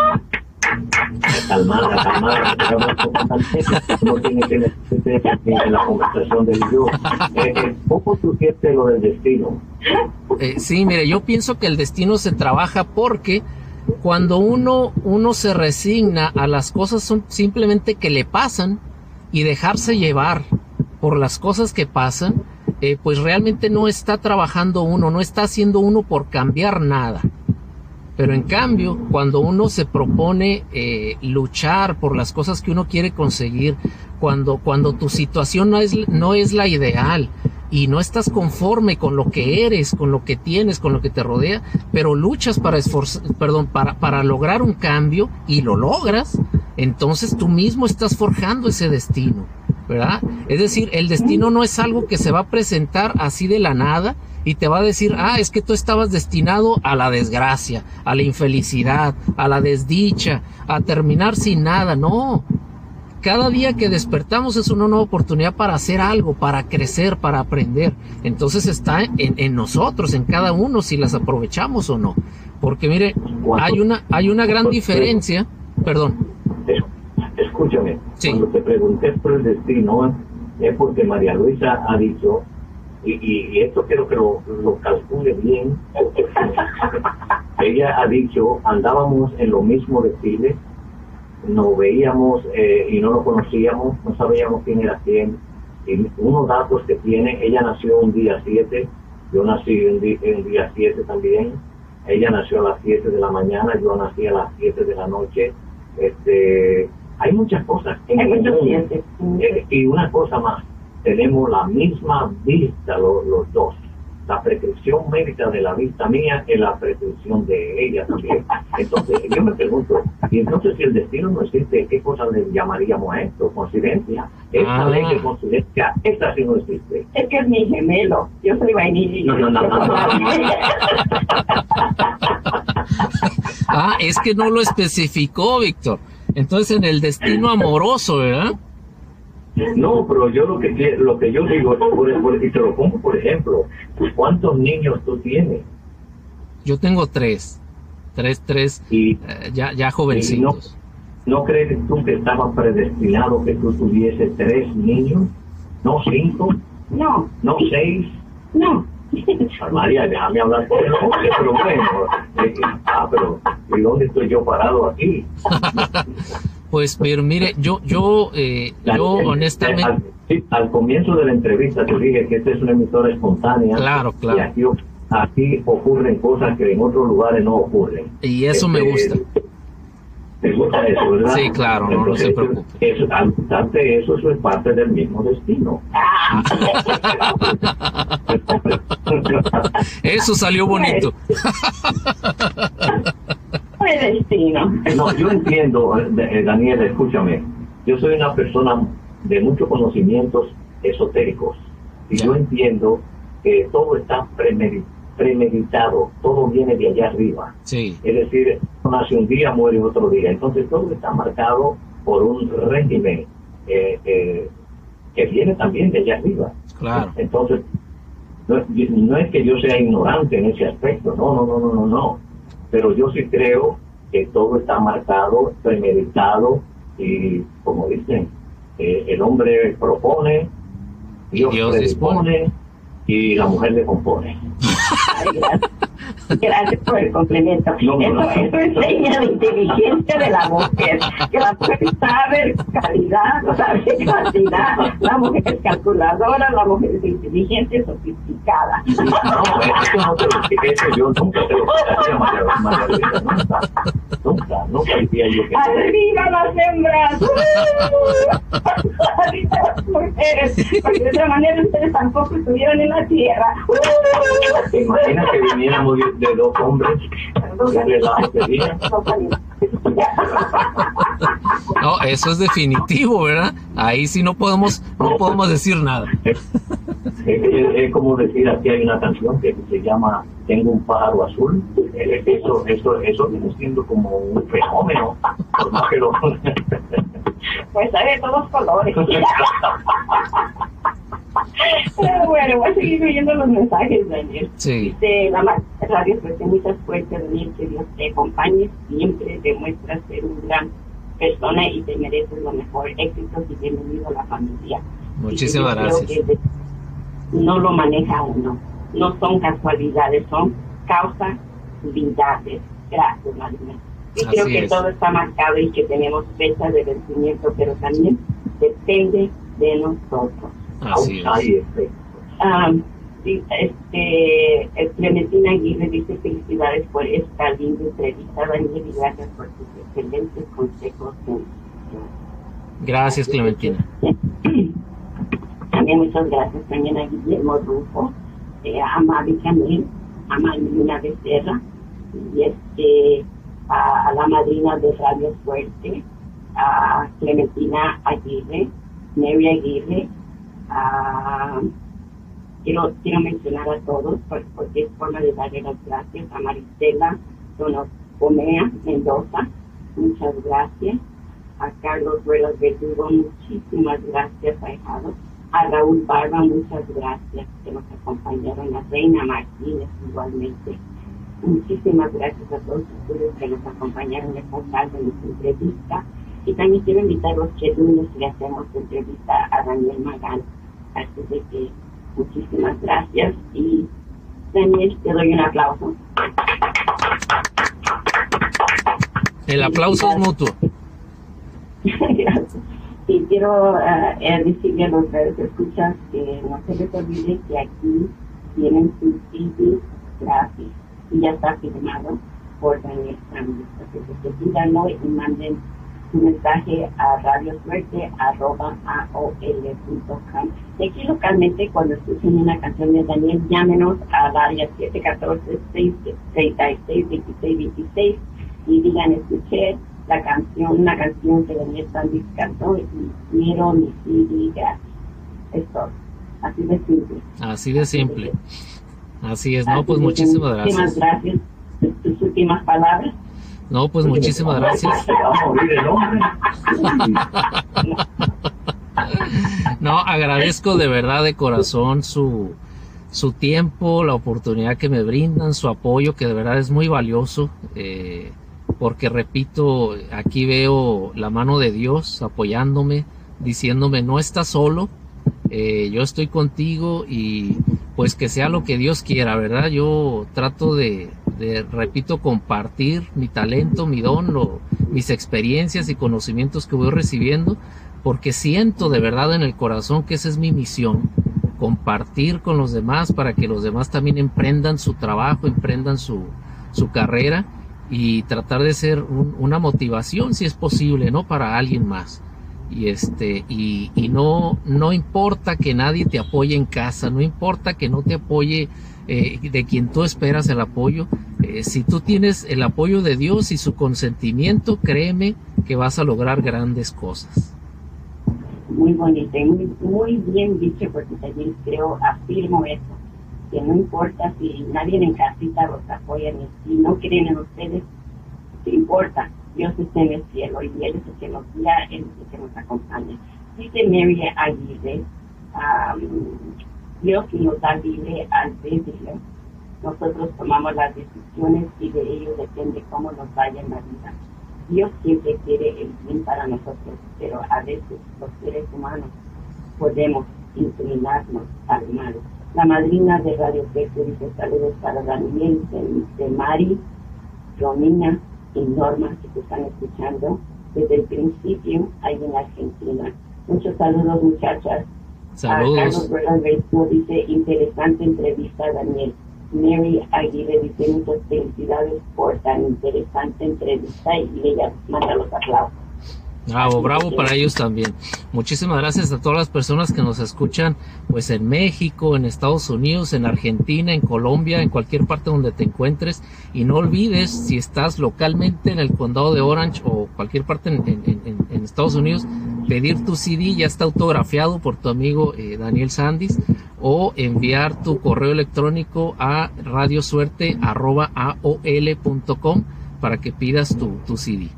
Calmada, calmada, no tiene que necesitar en la conversación del yo. Eh, ¿Cómo tú sientes lo del destino? Eh, sí, mire, yo pienso que el destino se trabaja porque cuando uno, uno se resigna a las cosas son simplemente que le pasan y dejarse llevar por las cosas que pasan, eh, pues realmente no está trabajando uno, no está haciendo uno por cambiar nada. Pero en cambio, cuando uno se propone eh, luchar por las cosas que uno quiere conseguir, cuando, cuando tu situación no es, no es la ideal, y no estás conforme con lo que eres, con lo que tienes, con lo que te rodea, pero luchas para esforzar, perdón, para, para lograr un cambio y lo logras, entonces tú mismo estás forjando ese destino, ¿verdad? Es decir, el destino no es algo que se va a presentar así de la nada y te va a decir, ah, es que tú estabas destinado a la desgracia, a la infelicidad, a la desdicha, a terminar sin nada. No. Cada día que despertamos es una nueva oportunidad para hacer algo, para crecer, para aprender. Entonces está en, en nosotros, en cada uno, si las aprovechamos o no. Porque mire, hay una, hay una gran diferencia. Perdón. Escúchame, sí. Cuando te pregunté por el destino, es porque María Luisa ha dicho, y, y, y esto quiero que lo, lo calcule bien, ella ha dicho, andábamos en lo mismo desfile, nos veíamos eh, y no lo conocíamos, no sabíamos quién era quién, y unos datos que tiene, ella nació un día siete, yo nací un día, un día siete también, ella nació a las siete de la mañana, yo nací a las siete de la noche, este, hay muchas cosas en el mundo, eh, y una cosa más, tenemos la misma vista los, los dos. La prescripción médica de la vista mía es la prescripción de ella también. Entonces, yo me pregunto, y entonces si el destino no existe, ¿qué cosa le llamaríamos a esto? ¿Coincidencia? Esta Ah. ley de coincidencia, esta sí no existe. Es que es mi gemelo. Yo soy vainilla. No, no, no, no, no. Ah, es que no lo especificó, Víctor. Entonces en el destino amoroso, ¿verdad? No, pero yo lo que quiero- lo que yo digo, por, por- y te lo pongo por ejemplo, ¿cuántos niños tú tienes? Yo tengo tres, tres, tres, Y, eh, ya, ya jovencitos. ¿no crees tú que estaba predestinado que tú tuvieses tres niños? ¿No cinco? No, ¿No seis? no. María, déjame hablar con el hombre, pero bueno. eh, ah, pero ¿y dónde estoy yo parado aquí? Pues, pero mire, yo, yo, eh, La- yo eh, honestamente, Al, sí, al comienzo de la entrevista te dije que esta es una emisora espontánea. Claro, claro. Y aquí, aquí ocurren cosas que en otros lugares no ocurren. y eso me Este, gusta. ¿Te gusta eso, verdad? Sí, claro, no, no se Entonces, preocupe. Eso, al gustarte eso, eso es parte del mismo destino. Eso salió bonito. Fue destino. No, yo entiendo, eh, eh, Daniel, escúchame. Yo soy una persona de muchos conocimientos esotéricos. Y Ya. yo entiendo que todo está premedi- premeditado, todo viene de allá arriba. Sí, Es decir, nace un día, muere otro día. Entonces todo está marcado por un régimen eh, eh, que viene también de allá arriba. claro. Entonces, no, no es que yo sea ignorante en ese aspecto, no, no, no, no, no, no. Pero yo sí creo que todo está marcado, premeditado y, como dicen, eh, el hombre propone, Dios, Dios predispone y la mujer le compone. Ay, gracias. Gracias por el complemento. No, no, Eso, no. eso enseña la inteligencia de la mujer. Que la mujer sabe calidad, sabe cantidad. La mujer es calculadora, la mujer es inteligente y sofisticada. No, eso no te lo dije, eso yo nunca te lo dije a María María Luisa, nunca, nunca, nunca diría yo que... ¡Arriba las hembras! ¡Arriba las mujeres! Porque de otra manera ustedes tampoco estuvieron en la tierra. ¿Te imaginas que viniéramos de, de dos hombres? ¿Qué relajo sería? No, eso es definitivo, ¿verdad? Ahí sí no podemos, no podemos decir nada. Es, es- es como decir, aquí hay una canción que se llama Tengo un pájaro azul. Eh, Eso, eso, eso viene siendo como un fenómeno. Por más que lo... Pues hay de todos colores. Pero bueno, voy a seguir leyendo los mensajes, Daniel. Sí. Dice, la ma- radio ofrece mucha suerte, Daniel, que Dios te acompañe siempre, demuestras ser una gran persona y te mereces lo mejor. Éxitos y bienvenido a la familia. Muchísimas Dice, yo creo gracias. que de- no lo maneja uno, no son casualidades, son causalidades. Gracias, Marina. Y creo Así que es. todo está marcado y que tenemos fecha de vencimiento, pero también depende de nosotros. Así es. Hay efectos. Ah, sí, este, eh, Clementina Aguirre dice felicidades por esta linda entrevista, Daniel, y gracias por tus excelentes consejos. Gracias, Clementina. También muchas gracias también a Guillermo Rufo, eh, a Mavi Camil, a Malvina Becerra, y este, a, a la madrina de Radio Fuerte, a Clementina Aguirre, Mary Aguirre, a, quiero, quiero mencionar a todos porque es forma de darle las gracias, a Marisela Donocomea Mendoza, muchas gracias, a Carlos Ruelas Verdugo, muchísimas gracias, ahijado, a Raúl Barba, muchas gracias que nos acompañaron, a Reina Martínez igualmente. Muchísimas gracias a todos ustedes que nos acompañaron esta tarde en esta entrevista. Y también quiero invitarlos que el lunes le hacemos entrevista a Daniel Magán. Así de que muchísimas gracias. Y Daniel, te doy un aplauso. El aplauso es mutuo. Gracias. Y quiero uh, eh, decirle a los que escuchas que no se les olvide que aquí tienen su C D gratis y ya está firmado por Daniel Sandy. Así que pídanlo y manden su mensaje a radiosuerte arroba a o l punto com. Y aquí localmente, cuando escuchen una canción de Daniel, llámenos al área siete uno cuatro, seis seis seis, dos seis dos seis y digan, escuché la canción, una canción que Daniel Sandy cantó y quiero mi C D gratis. Es todo. Así de simple. Así de simple. Así es. No, pues muchísimas gracias. Muchísimas gracias. ¿Tus últimas palabras? No, pues muchísimas gracias. No, agradezco de verdad de corazón su, su tiempo, la oportunidad que me brindan, su apoyo, que de verdad es muy valioso. Eh, porque repito, aquí veo la mano de Dios apoyándome, diciéndome no estás solo, eh, yo estoy contigo y pues que sea lo que Dios quiera, ¿verdad? Yo trato de, de repito, compartir mi talento, mi don, lo, mis experiencias y conocimientos que voy recibiendo, porque siento de verdad en el corazón que esa es mi misión, compartir con los demás para que los demás también emprendan su trabajo, emprendan su, su carrera, y tratar de ser un, una motivación, si es posible, ¿no? Para alguien más. Y este, y, y no, no importa que nadie te apoye en casa, no importa que no te apoye eh, de quien tú esperas el apoyo. Eh, si tú tienes el apoyo de Dios y su consentimiento, créeme que vas a lograr grandes cosas. Muy bonito y muy, muy bien dicho, porque también creo, afirmo eso, que no importa si nadie en casita los apoya ni si no creen en ustedes, no importa, Dios está en el cielo y Él es el que nos guía, Él es el que nos acompaña. Dice Mary Aguirre, um, Dios nos da libre albedrío, nosotros tomamos las decisiones y de ello depende cómo nos vaya en la vida. Dios siempre quiere el bien para nosotros, pero a veces los seres humanos podemos inclinarnos al mal. La madrina de Radio Pecho dice saludos para Daniel, de, de Mari, Romina y Norma, que te están escuchando desde el principio ahí en Argentina. Muchos saludos, muchachas. Saludos. A Carlos Ruelas Verdugo dice interesante entrevista, Daniel. Mary Aguirre dice muchas felicidades por tan interesante entrevista y ella manda los aplausos. Bravo, bravo para ellos también. Muchísimas gracias a todas las personas que nos escuchan, pues en México, en Estados Unidos, en Argentina, en Colombia, en cualquier parte donde te encuentres. Y no olvides, si estás localmente en el condado de Orange o cualquier parte en, en, en, en Estados Unidos, pedir tu C D, ya está autografiado por tu amigo eh, Daniel Sandis, o enviar tu correo electrónico a radiosuerte arroba a o l punto com para que pidas tu, tu C D.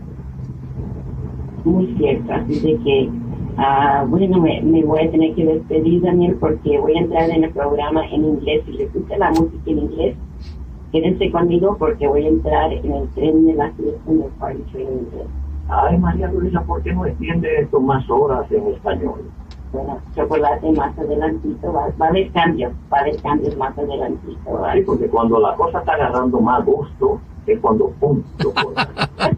Muy cierto, así de que, uh, bueno, me, me voy a tener que despedir, Daniel, porque voy a entrar en el programa en inglés. Si les gusta la música en inglés, quédense conmigo porque voy a entrar en el tren de la fiesta en el party train en inglés. Ay, María Luisa, ¿por qué no extiende esto más horas en español? Bueno, chocolate más adelantito, va, va a haber cambios, va a haber cambios más adelantito. Sí, porque cuando la cosa está agarrando más gusto, es cuando pum, chocolate.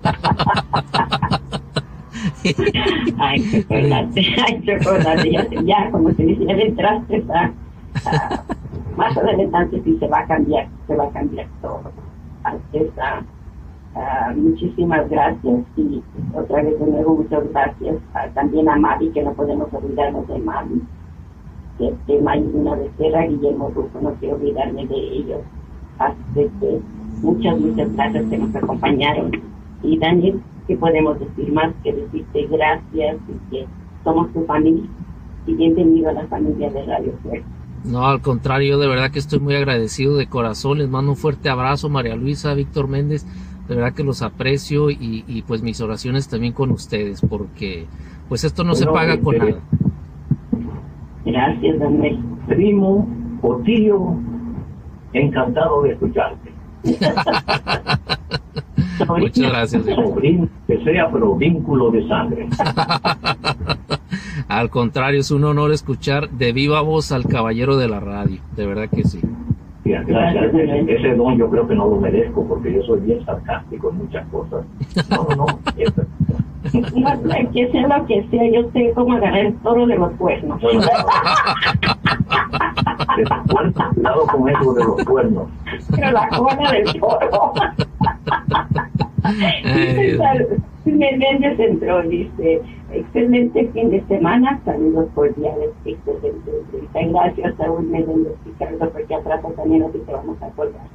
Ay, chocolate, ay, chocolate, ya, ya como se dice, ya le entraste, ¿verdad? Uh, más adelante sí se va a cambiar, se va a cambiar todo. Así es, uh, uh, muchísimas gracias y otra vez de nuevo muchas gracias uh, también a Mavi, que no podemos olvidarnos de Mavi. este, Mayuna Becerra, Guillermo Rufo, no quiero olvidarme de ellos. Así que muchas, muchas gracias que nos acompañaron. Y Daniel, ¿qué podemos decir más que decirte gracias y que somos tu familia? Y bienvenido a la familia de Radio Suerte. No, al contrario, yo de verdad que estoy muy agradecido de corazón. Les mando un fuerte abrazo, María Luisa, Víctor Méndez. De verdad que los aprecio y, y pues mis oraciones también con ustedes, porque pues esto no bueno, se paga con nada. Gracias, Daniel. Primo o tío, encantado de escucharte. Muchas gracias. Sobrino, que sea, pero vínculo de sangre. Al contrario, es un honor escuchar de viva voz al caballero de la radio, de verdad que sí. Bien, gracias. Ese, ese don yo creo que no lo merezco porque yo soy bien sarcástico en muchas cosas. No, no, no. Eso. No, que sea lo que sea, yo sé cómo agarrar el toro de los cuernos. Cuidado con eso de los cuernos. Pero la cola del toro. Menéndez entró y dice: excelente fin de semana, saludos cordiales, excelente entrevista. Gracias, Saúl Menéndez Picardo, porque atrás también así te vamos a colgar.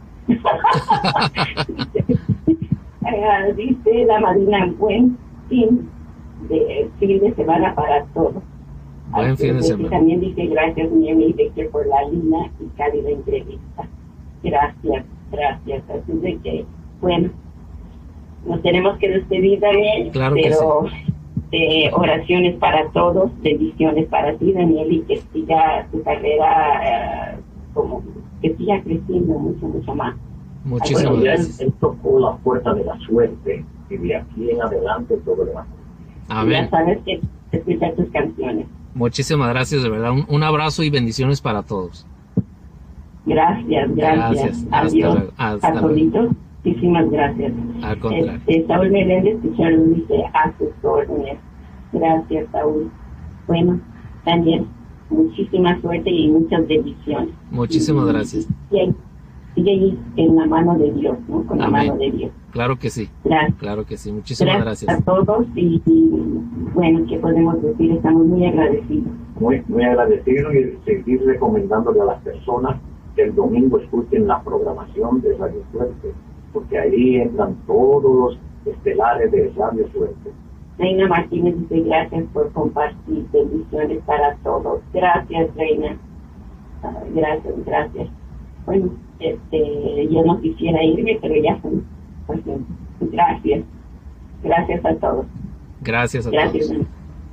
dice, uh, dice la Marina, buen fin de fin de semana para todos. Buen fin de semana. También dice: gracias, Miami y Víctor, por la linda y cálida entrevista. Gracias, gracias. Así de que, bueno, nos tenemos que despedir también, claro, pero sí. eh, oraciones para todos, bendiciones para ti, Daniel, y que siga tu carrera, eh, como que siga creciendo mucho, mucho más. Muchísimas bueno, gracias. Él, él tocó la puerta de la suerte y de aquí en adelante todo lo va. Amén. Ya sabes que escuchar tus canciones. Muchísimas gracias, de verdad. Un, un abrazo y bendiciones para todos. Gracias, gracias. Gracias. Adiós. Hasta luego. Muchísimas gracias. Al contrario. Este, Saúl Meléndez Pichardo dice: a sus órdenes. Gracias, Saúl. Bueno, Daniel, muchísima suerte y muchas bendiciones. Muchísimas y, gracias. Sigue, sigue ahí en la mano de Dios, ¿no? Con Amén. La mano de Dios. Claro que sí. Gracias. Claro que sí. Muchísimas gracias. gracias. a todos y, y bueno, ¿qué podemos decir? Estamos muy agradecidos. Muy, muy agradecido y seguir recomendándole a las personas que el domingo escuchen la programación de Radio Suerte, porque ahí entran todos los estelares de Radio Suerte. Reina Martínez dice: gracias por compartir, bendiciones para todos. Gracias, Reina. Uh, gracias, gracias. Bueno, este, yo no quisiera irme, pero ya son. Pues, gracias. Gracias a todos. Gracias a gracias, todos.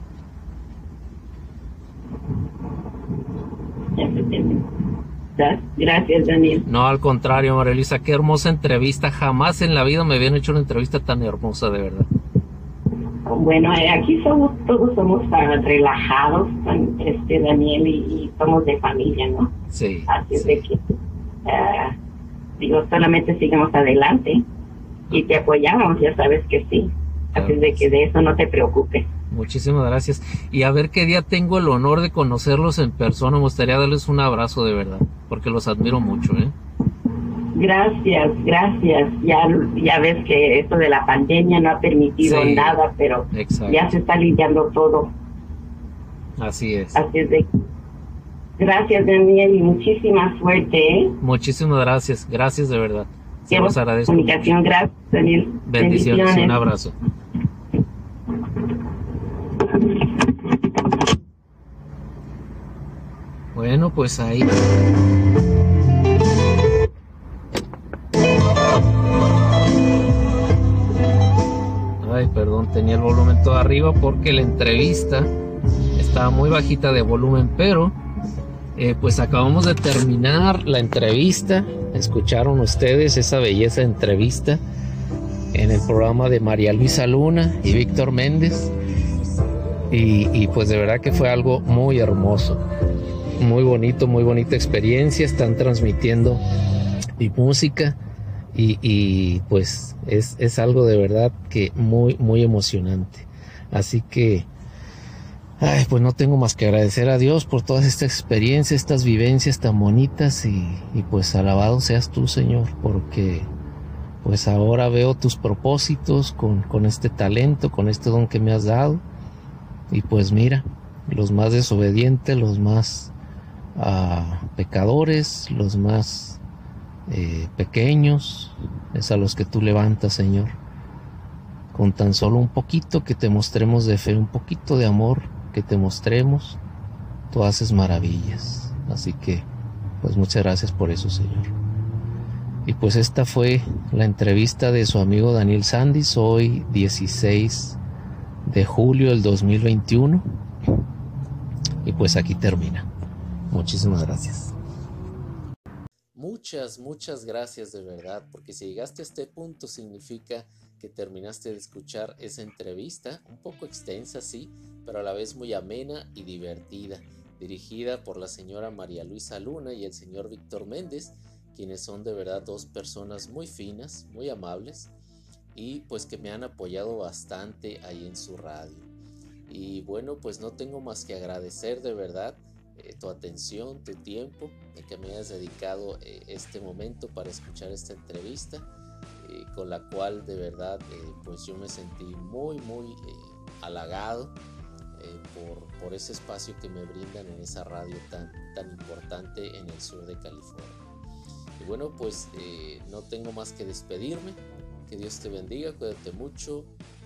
Gracias. Gracias, Daniel. No, al contrario, María Luisa, qué hermosa entrevista. Jamás en la vida me habían hecho una entrevista tan hermosa, de verdad. Bueno, eh, aquí somos todos somos uh, relajados, este Daniel, y, y somos de familia, ¿no? Sí. Así sí. de que, uh, digo, solamente sigamos adelante y te apoyamos, ya sabes que sí. Así Claro. de que de eso no te preocupes. Muchísimas gracias. Y a ver qué día tengo el honor de conocerlos en persona. Me gustaría darles un abrazo de verdad, porque los admiro mucho, ¿eh? Gracias, gracias. Ya, ya ves que esto de la pandemia no ha permitido Sí, nada, pero exacto. ya se está limpiando todo. Así es. Así es de gracias, Daniel, y muchísima suerte, ¿eh? Muchísimas gracias. Gracias de verdad. Se Llevo los agradezco. comunicación, gracias, Daniel. Bendiciones. Bendiciones. Un abrazo. Bueno, pues ahí. Ay, perdón, tenía el volumen todo arriba porque la entrevista estaba muy bajita de volumen, pero eh, pues acabamos de terminar la entrevista. Escucharon ustedes esa belleza de entrevista en el programa de María Luisa Luna y Víctor Méndez. Y, y pues de verdad que fue algo muy hermoso, muy bonito, muy bonita experiencia. Están transmitiendo mi música y, y pues es, es algo de verdad que muy, muy emocionante. Así que, ay, pues no tengo más que agradecer a Dios por todas estas experiencias, estas vivencias tan bonitas y, y pues alabado seas tú, Señor, porque pues ahora veo tus propósitos con, con este talento, con este don que me has dado. Y pues mira, los más desobedientes, los más a pecadores, los más eh, pequeños, es a los que tú levantas, Señor. Con tan solo un poquito que te mostremos de fe, un poquito de amor que te mostremos, tú haces maravillas. Así que, pues muchas gracias por eso, Señor. Y pues esta fue la entrevista de su amigo Daniel Sandys, hoy dieciséis de julio del dos mil veintiuno. Y pues aquí termina. Muchísimas gracias. Muchas, muchas gracias de verdad, porque si llegaste a este punto significa que terminaste de escuchar esa entrevista, un poco extensa, sí, pero a la vez muy amena y divertida, dirigida por la señora María Luisa Luna y el señor Víctor Méndez, quienes son de verdad dos personas muy finas, muy amables, y pues que me han apoyado bastante ahí en su radio. Y bueno, pues no tengo más que agradecer de verdad eh, tu atención, tu tiempo, y que me hayas dedicado eh, este momento para escuchar esta entrevista, eh, con la cual de verdad eh, pues yo me sentí muy muy eh, halagado eh, por, por ese espacio que me brindan en esa radio tan, tan importante en el sur de California. Y bueno, pues eh, no tengo más que despedirme. Que Dios te bendiga, cuídate mucho,